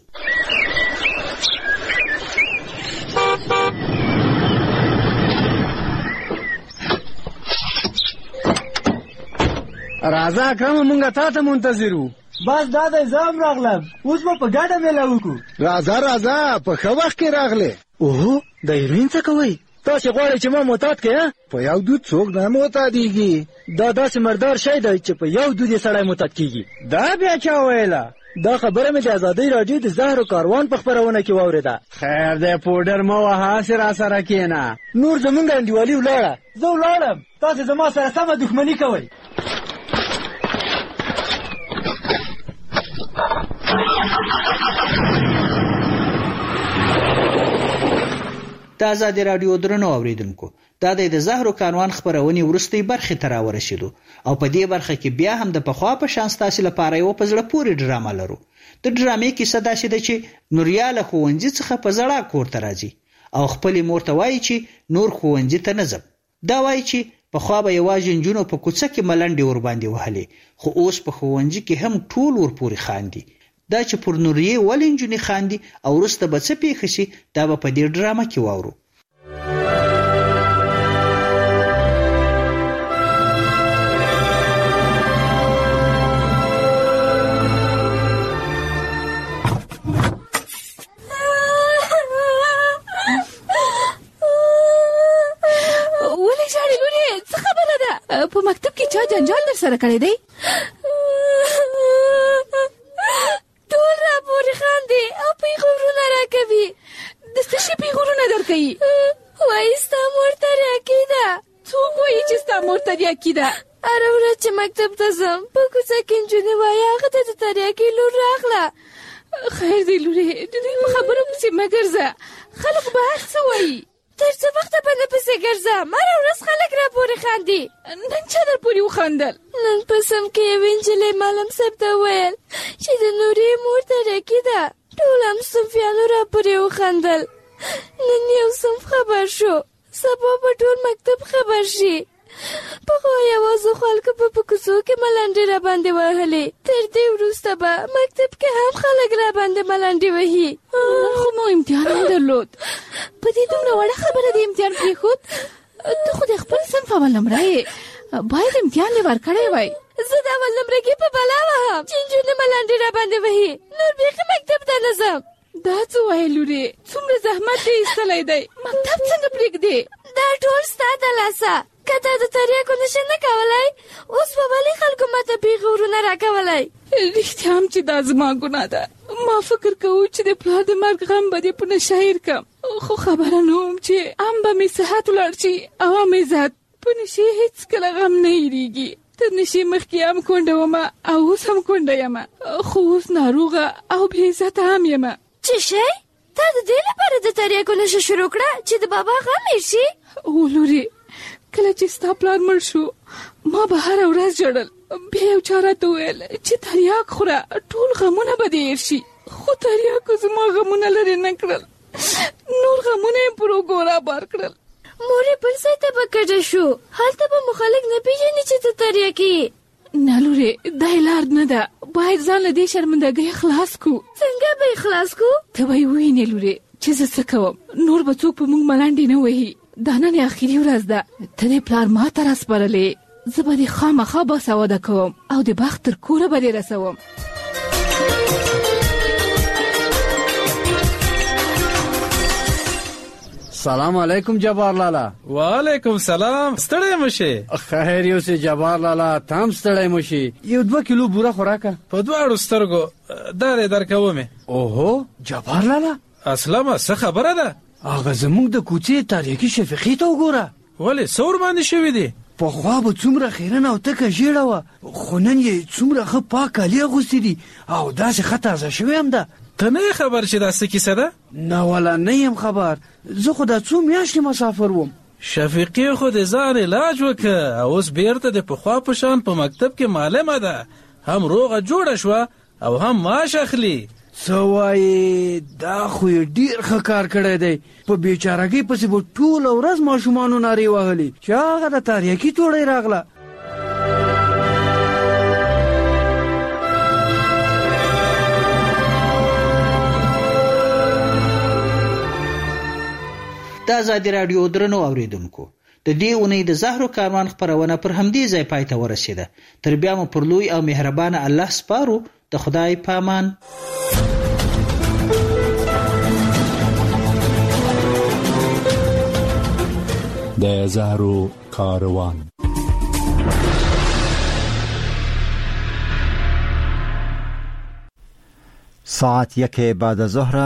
راځه اکرم مونږه تا ته منتظر وو. بس دا د زام راغلم، اوس به په ګډه میله وکړو. راځه په ښه وخت کې راغلې. اوهو د هیروین څه کوئ؟ تاسې غواړئ چې ما معتاد کړې؟ په یو دود څوک نه معتادېږي. دا داسې مردار شی دی چې په یو دود یې سړی معتاد کېږي. دا بیا چا ویله؟ دا خبره مې د ازادۍ راډیو د زهرو کاروان په خپرونه کې واورېده. خیر دی پوډر مه وهه، هسې راسره کښېنه. نور زمونږ انډیوالي ولاړه. زه ولاړم، تاسې زما سره سمه دښمني کوئ. د ازادي راډیو درنو اوریدونکو دا د زهرو کاروان خبرونې وروستۍ برخې ته راورسېدو او په دې برخه کې بیا هم د پخوا په شان ستاسې لپاره یو په زړه پورې ډرامه لرو. د ډرامې کیسه داسې ده چې نوریا له ښوونځي څخه په زړه کور ته راځي او خپلې مور ته وایي چې نور ښوونځي ته نه ځم. دا وایي چې پخوا به یوازې نجونو په کوڅه کې ملنډې ورباندې وهلې، خو اوس په ښوونځي کې هم ټول ورپورې خاندي. دا چې پر نوریې ولې نجونې خاندي او وروسته به څه پیښه شي دا به په دې ډرامه کې واورو. ولې ژاړې لورې؟ څه خبره ده؟ په مکتب کې چا جنجال در سره کړی دی؟ ټول راپورې خاندي او پیغورونه راکوي. د څه شي پیغورونه درکوي؟ وایي ستا مور تریاکې ده. څوک وایي چې ستا مور تریاکې ده؟ هره ورځ چې مکتب ته ځم په کوڅه کې نجونې وایي هغه ته د تریاکې لور راغله. خیر دی لورې، د دوی په خبرو پسې مه ګرځه، خلک به هر څه وایي. تر څه وخته به نه پسې ګرځم؟ هره ورځ خلک راپورې خاندي. نن چا در پورې وخندل؟ نن په سم کې یوې نجلۍ معلم صاحب ته وویل چې د نورې مور تریاکې ده. ټول هم صنفیانو راپورې وخندل. نن یو صنف خبر شو، سبا به ټول مکتب خبر شي. پخوا یوازې خلکو په کوڅو کې ملنډې راباندې وهلې، تر دې وروسته به مکتب کې هم خلک راباندې ملنډې وهي. خو مو امتحان هم درلود. په دې دومره وړه خبره د امتحان پرېښود؟ ته خو د خپل صنف اول نمره یې، باید امتحان یې ورکړی وای. زه د اول نمرګي په بلا وهم چې نجونې ملنډې راباندې وهي، نور بیخي مکتب ته نه ځم. دا څه وایې لورې؟ څومره زحمت دې ایستلی دی، مکتب څنګه پرېږدې؟ دا ټول ستا د لاسه. که تا د تریاکو نشه نه کولی، اوس به ولې خلکو ماته پیغورونه راکولی؟ رښتیا هم چې دا زما ګناه ده. ما فکر کوو چې د پلار د مرګ غم به دې په نشه هېر کړم، خو خبره نه وم چې ام به مې صحت ولاړ شي او ام عزت. په نشې هېڅکله غم نه هېرېږي. تر نشې مخکې هم کونډه ومه او اوس هم کونډه یمه، خو اوس ناروغه او بې عزته هم یمه. څه شی؟ تا د دې لپاره د تریاکو نشه شروع کړه چې د بابا غم هېر شي؟ او لورې، کله چې ستا پلار مړ شو ما به هره ورځ ژړل. بیا یو چا راته وویل چې تریاک خوره ټول غمونه به دې هېر شي، خو تریاکو زما غمونه لرې نه کړل، نور غمونه یې پر اوږو رابار کړل. مورې بل ځای ته به کډه شو، هلته به مو خلک نه پېژني چې ته تریاکې یې. نه لورې، دا یې لار نه ده، باید ځان له دې شرمندګۍ خلاص کړو. څنګه به یې خلاص کړو؟ ته به یې ووینې لورې چې زه څه کوم، نور به څوک په موږ ملنډې نه وهي. دا نن آخري ورځ ده، ته دې پلار ما ته راسپارلې، زه به دې خامخا باسواده کوم او د بخت تر کوره به دې رسوم. سلام علیکم جبار لالا. وعلیکم سلام. ستړی مشه؟ خیر یو سه جبار لالا تام ستړی مشه. یو 2 کیلو بوره خوراکه په دواړو سترګو درکومه. اوهو جبار لالا اسلامه څه خبره ده؟ هغه زموږ د کوڅې تاریخي شفیقې ته وګوره. ولې څور باندې شوی دی؟ په خوا به څومره خیرن او تکه ژیړه وه، خو نن یې څومره ښه پاک کالي اغوستي دي او داسې ښه تازه شوې هم ده. ته نه خبر چې دا څه کیسه ده؟ نه والا نه یم خبر، زه خو دا 2 میاشتې مسافر وم. شفیقې خو د ځان علاج وکړه او اوس بیرته د پخوا په شان په مکتب کې معلمه ده، هم روغه جوړه شوه او هم معاش اخلي. څه وایې؟ دا خو یې ډېر ښه کار کړی دی. په بیچارګۍ پسې به ټوله ورځ ماشومانو نارې وهلې چې هغه د تاریکي توړۍ راغله. د ازادي راډیو درنو اوریدونکو، د دې اونۍ د زهرو کاروان خپرونه پر همدې ځای پای ته ورسېده. تر بیا مو پر لوی او مهربانه الله سپارو. د خدای پامان. د زهرو کاروان. ساعت 1 بعد ظهر